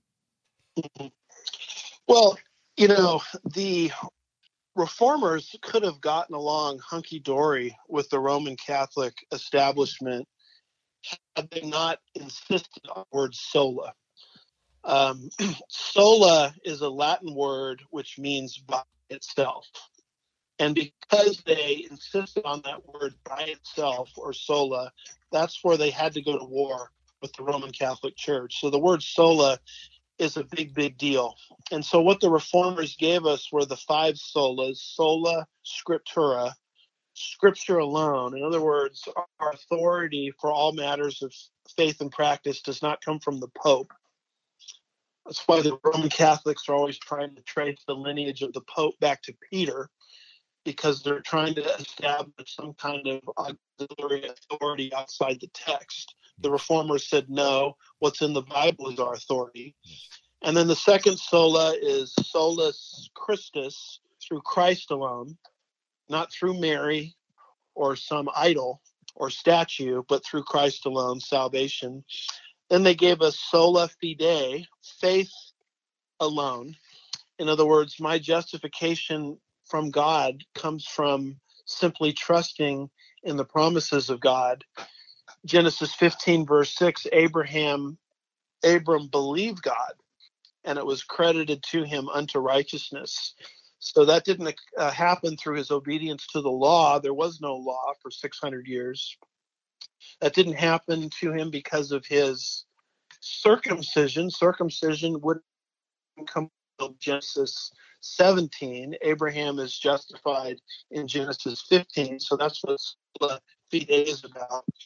Well, you know, the reformers could have gotten along hunky-dory with the Roman Catholic establishment had they not insisted on the word sola. Um, sola is a Latin word which means by itself. And because they insisted on that word by itself, or sola, that's where they had to go to war with the Roman Catholic Church. So the word sola is a big, big deal. And so what the reformers gave us were the five solas: sola scriptura, scripture alone. In other words, our authority for all matters of faith and practice does not come from the Pope. That's why the Roman Catholics are always trying to trace the lineage of the Pope back to Peter, because they're trying to establish some kind of auxiliary authority outside the text. The reformers said, no, what's in the Bible is our authority. And then the second sola is solus Christus, through Christ alone, not through Mary or some idol or statue, but through Christ alone, salvation. Then they gave us sola fide, faith alone. In other words, my justification from God comes from simply trusting in the promises of God. Genesis fifteen, verse six, Abraham, Abram believed God, and it was credited to him unto righteousness. So that didn't uh, happen through his obedience to the law. There was no law for six hundred years. That didn't happen to him because of his circumcision. Circumcision wouldn't come until Genesis seventeen. Abraham is justified in Genesis fifteen. So that's what sola fide is about.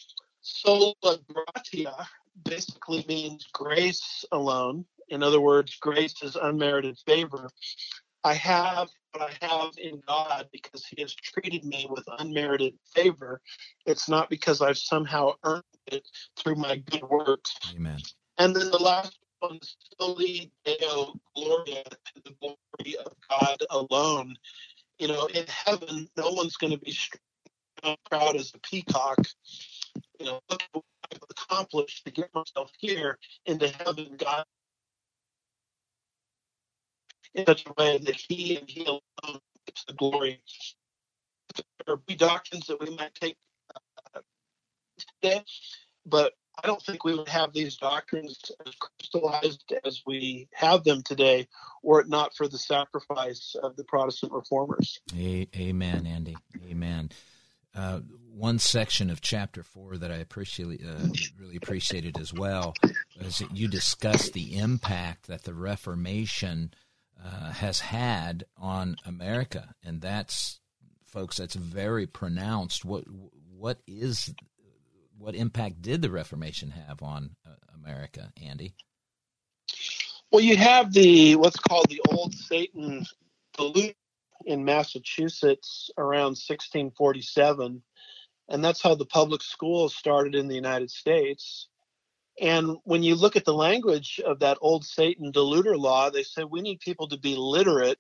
Sola gratia basically means grace alone. In other words, grace is unmerited favor. I have what I have in God because he has treated me with unmerited favor. It's not because I've somehow earned it through my good works. Amen. And then the last one is Soli Deo Gloria, to the glory of God alone. You know, in heaven, no one's going to be proud as a peacock. You know, look what I've accomplished to get myself here into heaven. God in such a way that he and he alone gets the glory. There be doctrines that we might take uh, today, but I don't think we would have these doctrines as crystallized as we have them today were it not for the sacrifice of the Protestant reformers. A- amen, Andy. Amen. Uh, one section of chapter four that I appreciate, uh, really appreciated as well is that you discuss the impact that the Reformation uh, has had on America, and that's, folks, that's very pronounced. What what is what impact did the Reformation have on uh, America, Andy? Well, you have the what's called the Old Satan Delusion in Massachusetts around sixteen forty-seven, and that's how the public schools started in the United States. And when you look at the language of that Old Satan Deluder law, they said we need people to be literate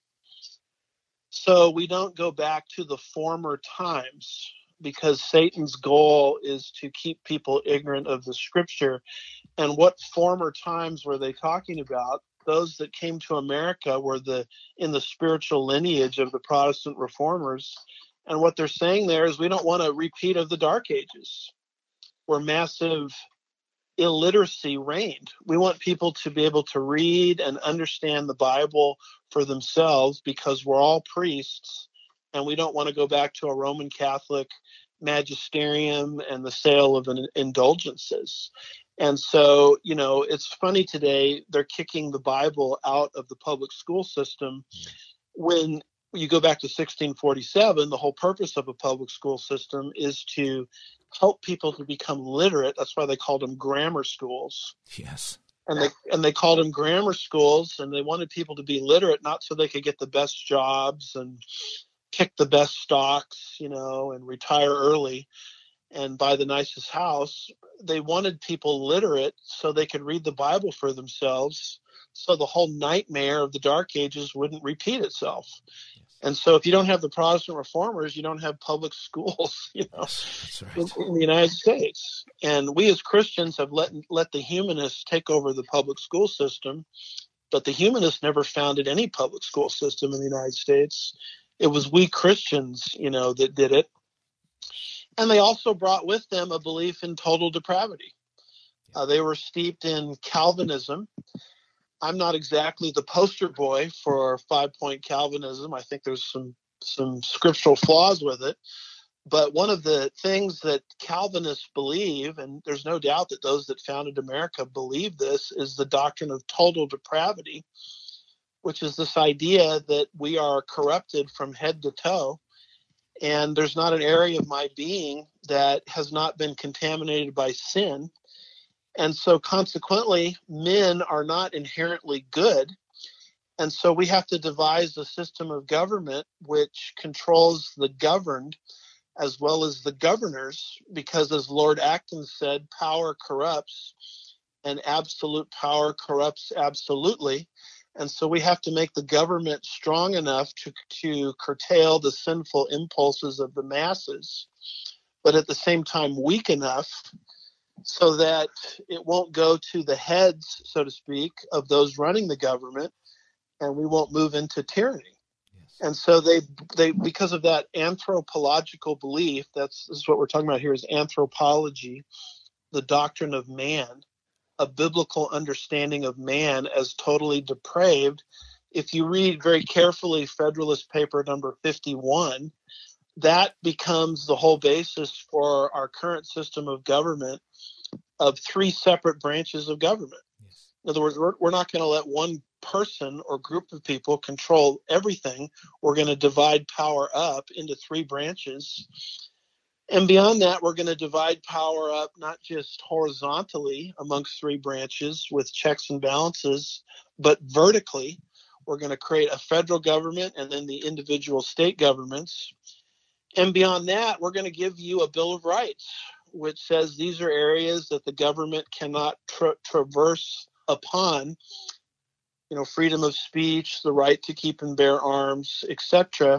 so we don't go back to the former times, because Satan's goal is to keep people ignorant of the scripture. And what former times were they talking about? Those that came to America were the in the spiritual lineage of the Protestant reformers. And what they're saying there is we don't want a repeat of the Dark Ages, where massive illiteracy reigned. We want people to be able to read and understand the Bible for themselves, because we're all priests and we don't want to go back to a Roman Catholic magisterium and the sale of an indulgences. And so, you know, it's funny today, they're kicking the Bible out of the public school system. When you go back to sixteen forty-seven, the whole purpose of a public school system is to help people to become literate. That's why they called them grammar schools. Yes. And they and they called them grammar schools, and they wanted people to be literate, not so they could get the best jobs and pick the best stocks, you know, and retire early and buy the nicest house. They wanted people literate so they could read the Bible for themselves, so the whole nightmare of the Dark Ages wouldn't repeat itself. And so if you don't have the Protestant reformers, you don't have public schools, you know, That's right. in, in the United States. And we as Christians have let let the humanists take over the public school system, but the humanists never founded any public school system in the United States. It was we Christians, you know, that did it. And they also brought with them a belief in total depravity. Uh, they were steeped in Calvinism. I'm not exactly the poster boy for five-point Calvinism. I think there's some some scriptural flaws with it. But one of the things that Calvinists believe, and there's no doubt that those that founded America believe this, is the doctrine of total depravity, which is this idea that we are corrupted from head to toe. And there's not an area of my being that has not been contaminated by sin. And so consequently, men are not inherently good. And so we have to devise a system of government which controls the governed as well as the governors, because as Lord Acton said, power corrupts and absolute power corrupts absolutely. And so we have to make the government strong enough to, to curtail the sinful impulses of the masses, but at the same time weak enough so that it won't go to the heads, so to speak, of those running the government, and we won't move into tyranny. Yes. And so they, they, because of that anthropological belief, that's this is what we're talking about here, is anthropology, the doctrine of man, a biblical understanding of man as totally depraved. If you read very carefully Federalist Paper number fifty-one, that becomes the whole basis for our current system of government of three separate branches of government. Yes. In other words, we're, we're not going to let one person or group of people control everything. We're going to divide power up into three branches. And beyond that, we're going to divide power up not just horizontally amongst three branches with checks and balances, but vertically. We're going to create a federal government and then the individual state governments. And beyond that, we're going to give you a Bill of Rights, which says these are areas that the government cannot tra- traverse upon. You know, freedom of speech, the right to keep and bear arms, et cetera.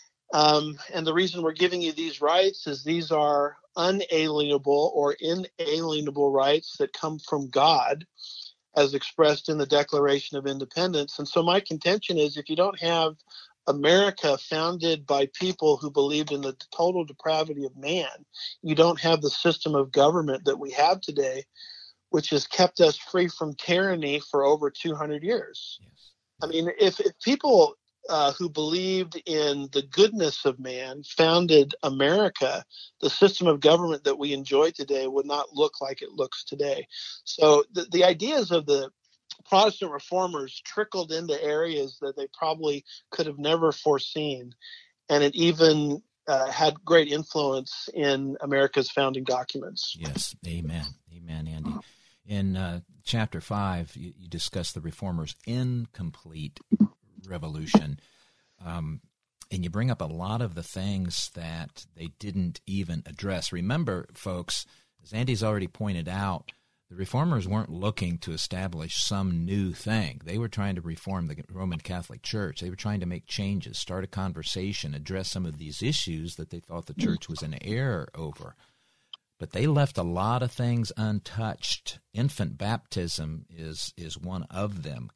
Um, and the reason we're giving you these rights is these are unalienable or inalienable rights that come from God as expressed in the Declaration of Independence. And so my contention is if you don't have America founded by people who believed in the total depravity of man, you don't have the system of government that we have today, which has kept us free from tyranny for over two hundred years. Yes. I mean, if, if people uh, who believed in the goodness of man founded America, the system of government that we enjoy today would not look like it looks today. So the, the ideas of the Protestant reformers trickled into areas that they probably could have never foreseen. And it even uh, had great influence in America's founding documents. Yes. Amen. Amen, Andy. In uh, chapter five, you, you discuss the reformers' incomplete revolution. Um, and you bring up a lot of the things that they didn't even address. Remember, folks, as Andy's already pointed out, the reformers weren't looking to establish some new thing. They were trying to reform the Roman Catholic Church. They were trying to make changes, start a conversation, address some of these issues that they thought the church was in error over. But they left a lot of things untouched. Infant baptism is is one of them.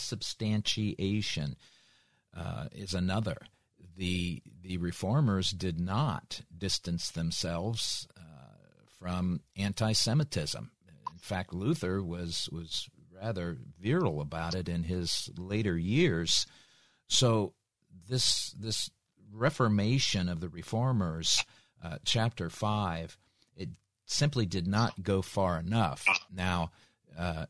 Consubstantiation uh, is another. The the reformers did not distance themselves uh, from anti-Semitism. In fact, Luther was was rather virile about it in his later years. So this this Reformation of the reformers, uh, chapter five, it simply did not go far enough. Now, uh,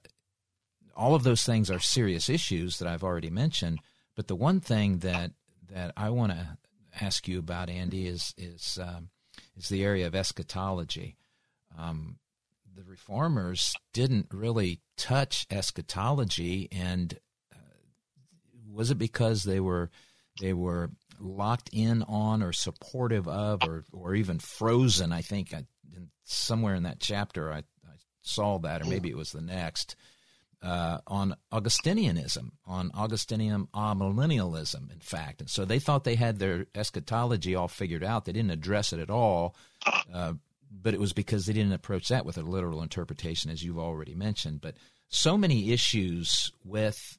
all of those things are serious issues that I've already mentioned, but the one thing that that I want to ask you about, Andy, is is um, is the area of eschatology. Um, the reformers didn't really touch eschatology, and uh, was it because they were they were locked in on or supportive of or or even frozen? I think I, in, somewhere in that chapter I, I saw that, or maybe it was the next, uh, on Augustinianism, on Augustinian amillennialism, in fact. And so they thought they had their eschatology all figured out. They didn't address it at all, uh, but it was because they didn't approach that with a literal interpretation, as you've already mentioned. But so many issues with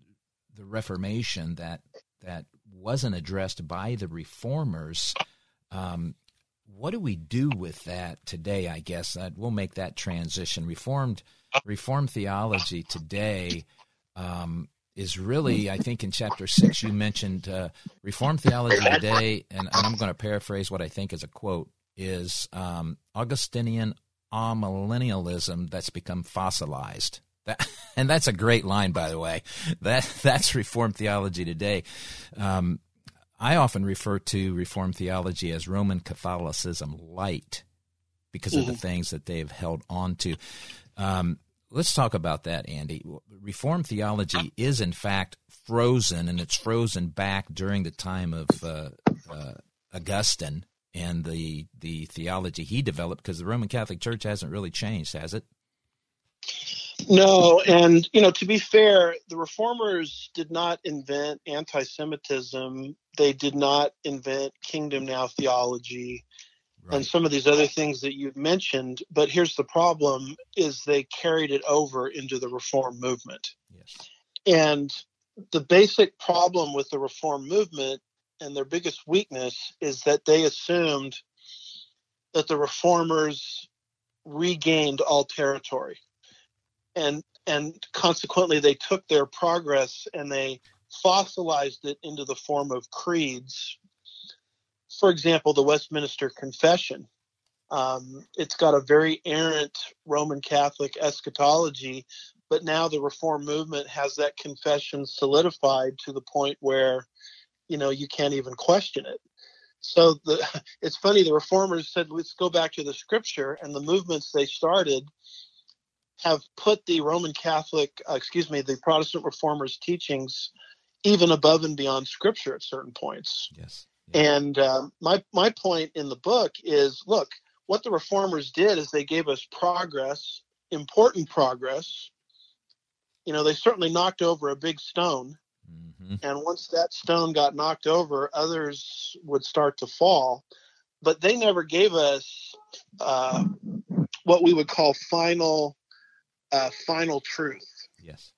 the Reformation that that wasn't addressed by the reformers. Um, what do we do with that today? I guess that we'll make that transition. Reformed Reformed theology today um, is really, I think, in chapter six you mentioned uh, Reformed theology today, and, and I'm going to paraphrase what I think is a quote, is um, Augustinian amillennialism that's become fossilized. That, and that's a great line, by the way. That that's Reformed theology today. Um, I often refer to Reformed theology as Roman Catholicism light because of the things that they've held on to. Um, let's talk about that, Andy. Reformed theology is, in fact, frozen, and it's frozen back during the time of uh, uh, Augustine and the the theology he developed, because the Roman Catholic Church hasn't really changed, has it? No, and, you know, to be fair, the reformers did not invent anti-Semitism. They did not invent kingdom now theology, right, and some of these other things that you've mentioned. But here's the problem, is they carried it over into the Reform movement. Yes. And the basic problem with the Reform movement and their biggest weakness is that they assumed that the reformers regained all territory. And and consequently, they took their progress and they fossilized it into the form of creeds. For example, the Westminster Confession. Um, it's got a very errant Roman Catholic eschatology, but now the Reform movement has that confession solidified to the point where, you know, you can't even question it. So the, it's funny, the reformers said, let's go back to the scripture, and the movements they started have put the Roman Catholic, uh, excuse me, the Protestant reformers' teachings even above and beyond scripture at certain points. Yes. yes. And uh, my, my point in the book is, look, what the reformers did is they gave us progress, important progress. You know, they certainly knocked over a big stone. Mm-hmm. And once that stone got knocked over, others would start to fall. But they never gave us uh, what we would call final, uh, final truth. Yes.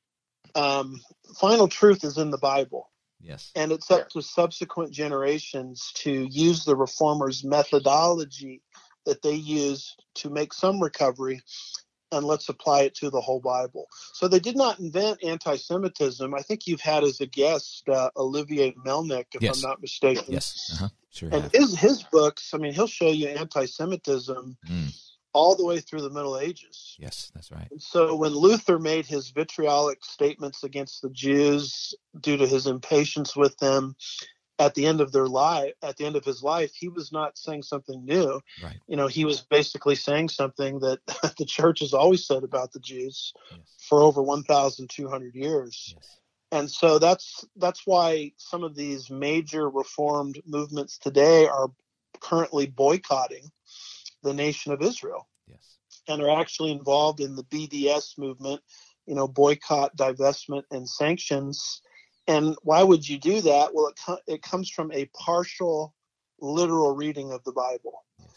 Um, final truth is in the Bible. Yes. And it's up to subsequent generations to use the reformers' methodology that they used to make some recovery, and let's apply it to the whole Bible. So they did not invent anti-Semitism. I think you've had as a guest uh, Olivier Melnick, if yes. I'm not mistaken. Yes, uh-huh. Sure. And have. his his books, I mean, he'll show you anti-Semitism mm. all the way through the Middle Ages. Yes, that's right. And so when Luther made his vitriolic statements against the Jews due to his impatience with them, at the end of their life, at the end of his life, he was not saying something new. Right. You know, he was basically saying something that the church has always said about the Jews yes. for over one thousand two hundred years. Yes. And so that's that's why some of these major reformed movements today are currently boycotting the nation of Israel. Yes. And are actually involved in the B D S movement, you know, boycott, divestment, and sanctions. And why would you do that? Well, it, co- it comes from a partial, literal reading of the Bible. Yes.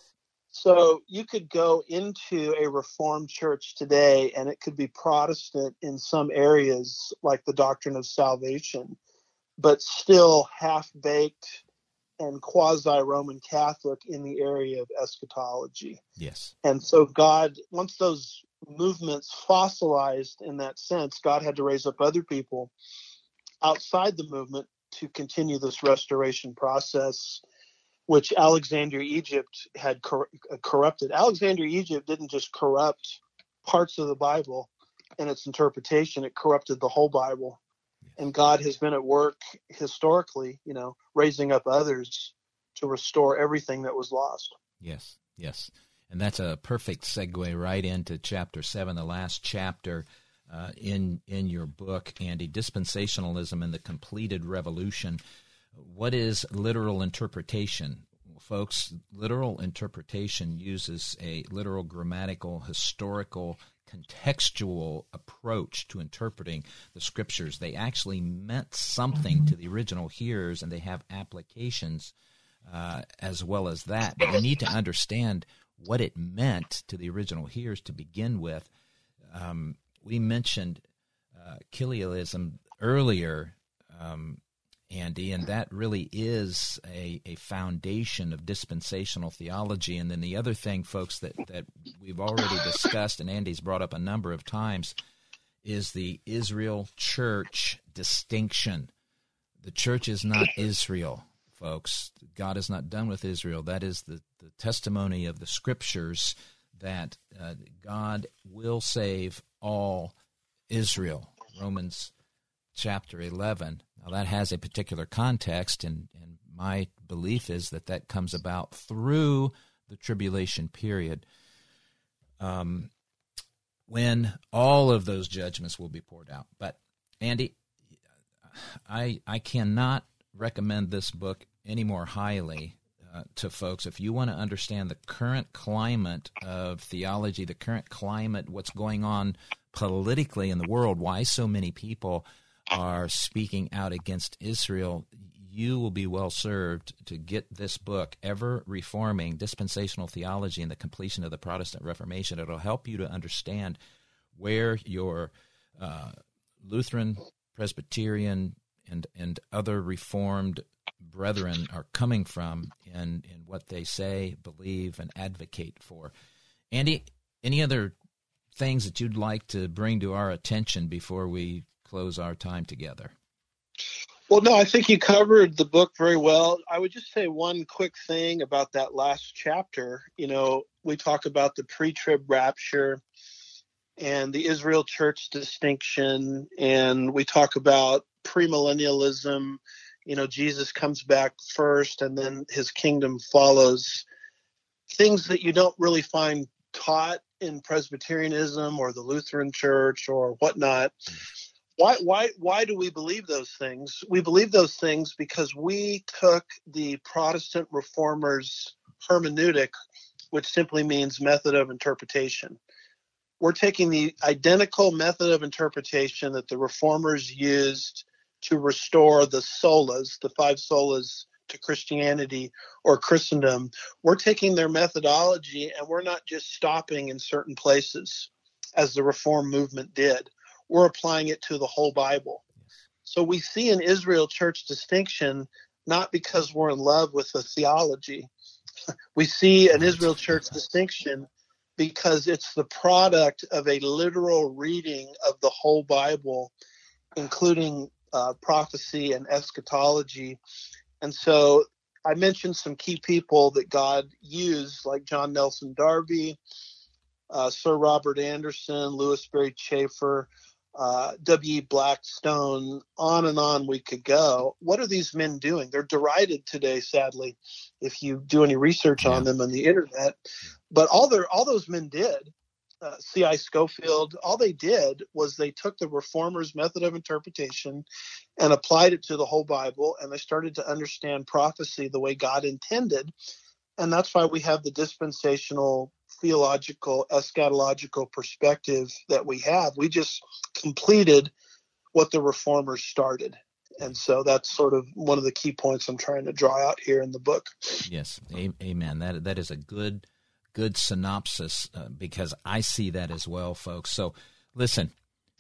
So you could go into a Reformed church today, and it could be Protestant in some areas, like the doctrine of salvation, but still half-baked and quasi-Roman Catholic in the area of eschatology. Yes. And so God, once those movements fossilized in that sense, God had to raise up other people outside the movement to continue this restoration process, which Alexandria, Egypt had cor- corrupted. Alexandria, Egypt didn't just corrupt parts of the Bible and its interpretation, it corrupted the whole Bible. Yes. And God has been at work historically, you know, raising up others to restore everything that was lost. Yes, yes. And that's a perfect segue right into chapter seven, the last chapter Uh, in in your book, Andy, Dispensationalism and the Completed Revolution. What is literal interpretation? Folks, literal interpretation uses a literal, grammatical, historical, contextual approach to interpreting the scriptures. They actually meant something to the original hearers, and they have applications uh, as well as that. But you need to understand what it meant to the original hearers to begin with. Um, We mentioned uh, Chiliasm earlier, um, Andy, and that really is a, a foundation of dispensational theology. And then the other thing, folks, that, that we've already discussed, and Andy's brought up a number of times, is the Israel church distinction. The church is not Israel, folks. God is not done with Israel. That is the, the testimony of the scriptures that uh, God will save all Israel, Romans chapter eleven. Now, that has a particular context, and, and my belief is that that comes about through the tribulation period, um, when all of those judgments will be poured out. But, Andy, I I cannot recommend this book any more highly Uh, to folks. If you want to understand the current climate of theology, the current climate, what's going on politically in the world, why so many people are speaking out against Israel, you will be well served to get this book, Ever Reforming Dispensational Theology and the Completion of the Protestant Reformation. It'll help you to understand where your uh, Lutheran, Presbyterian, and, and other Reformed brethren are coming from in, in what they say, believe, and advocate for. Andy, any other things that you'd like to bring to our attention before we close our time together? Well, no, I think you covered the book very well. I would just say one quick thing about that last chapter. You know, we talk about the pre-trib rapture and the Israel church distinction, and we talk about premillennialism you know, Jesus comes back first and then his kingdom follows. Things that you don't really find taught in Presbyterianism or the Lutheran Church or whatnot. Why, why, why do we believe those things? We believe those things because we took the Protestant Reformers' hermeneutic, which simply means method of interpretation. We're taking the identical method of interpretation that the Reformers used to restore the solas, the five solas to Christianity or Christendom. We're taking their methodology and we're not just stopping in certain places as the Reform movement did. We're applying it to the whole Bible. So we see an Israel church distinction not because we're in love with the theology. We see an Israel church distinction because it's the product of a literal reading of the whole Bible, including uh, prophecy and eschatology. And so I mentioned some key people that God used, like John Nelson Darby, uh, Sir Robert Anderson, Louis Berry Chafer, uh, W E Blackstone, on and on we could go. What are these men doing? They're derided today, sadly, if you do any research yeah. on them on the internet. But all their all those men did, uh, C I Scofield, all they did was they took the Reformers' method of interpretation and applied it to the whole Bible, and they started to understand prophecy the way God intended. And that's why we have the dispensational, theological, eschatological perspective that we have. We just completed what the Reformers started. And so that's sort of one of the key points I'm trying to draw out here in the book. Yes, amen. That That is a good good synopsis uh, because I see that as well, folks. So listen,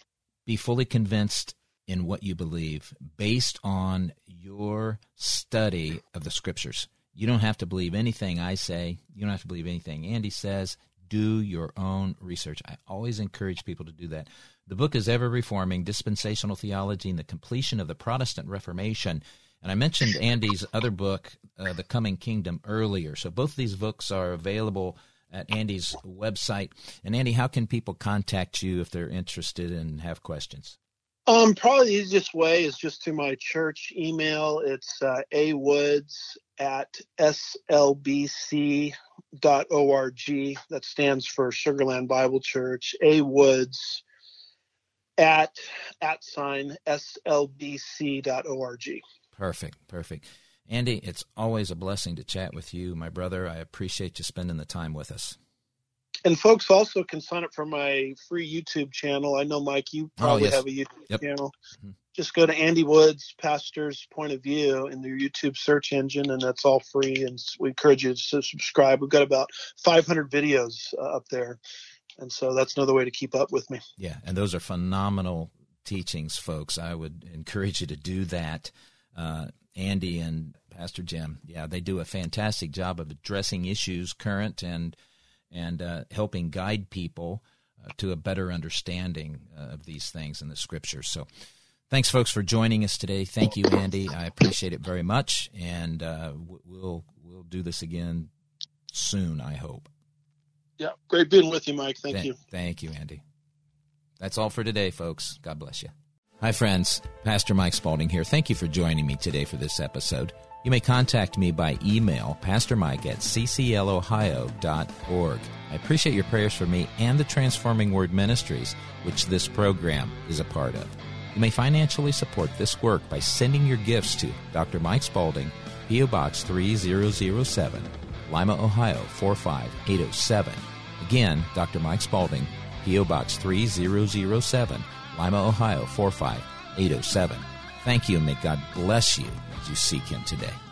be fully convinced in what you believe based on your study of the Scriptures. You don't have to believe anything I say. You don't have to believe anything Andy says. Do your own research. I always encourage people to do that. The book is Ever Reforming, Dispensational Theology and the Completion of the Protestant Reformation. And I mentioned Andy's other book, uh, The Coming Kingdom, earlier. So both of these books are available at Andy's website. And Andy, how can people contact you if they're interested and have questions? Um, probably the easiest way is just through my church email. It's uh, awoods at s l b c dot org. That stands for Sugarland Bible Church. awoods at at sign s l b c dot org. Perfect, perfect. Andy, it's always a blessing to chat with you, my brother. I appreciate you spending the time with us. And folks also can sign up for my free YouTube channel. I know, Mike, you probably oh, yes. have a YouTube yep. channel. Mm-hmm. Just go to Andy Woods, Pastor's Point of View in your YouTube search engine, and that's all free. And we encourage you to subscribe. We've got about five hundred videos uh, up there. And so that's another way to keep up with me. Yeah, and those are phenomenal teachings, folks. I would encourage you to do that. Uh, Andy and Pastor Jim, yeah, they do a fantastic job of addressing issues current and and uh, helping guide people uh, to a better understanding uh, of these things in the Scriptures. So thanks, folks, for joining us today. Thank you, Andy. I appreciate it very much, and uh, we'll we'll do this again soon, I hope. Yeah, great being with you, Mike. Thank Th- you. Thank you, Andy. That's all for today, folks. God bless you. Hi, friends. Pastor Mike Spaulding here. Thank you for joining me today for this episode. You may contact me by email, pastormike at c c l ohio dot org. I appreciate your prayers for me and the Transforming Word Ministries, which this program is a part of. You may financially support this work by sending your gifts to Doctor Mike Spaulding, P O. Box three thousand seven, Lima, Ohio four five eight oh seven. Again, Doctor Mike Spaulding, P O. Box three thousand seven, Lima, Ohio four five eight oh seven. Thank you, and may God bless you as you seek Him today.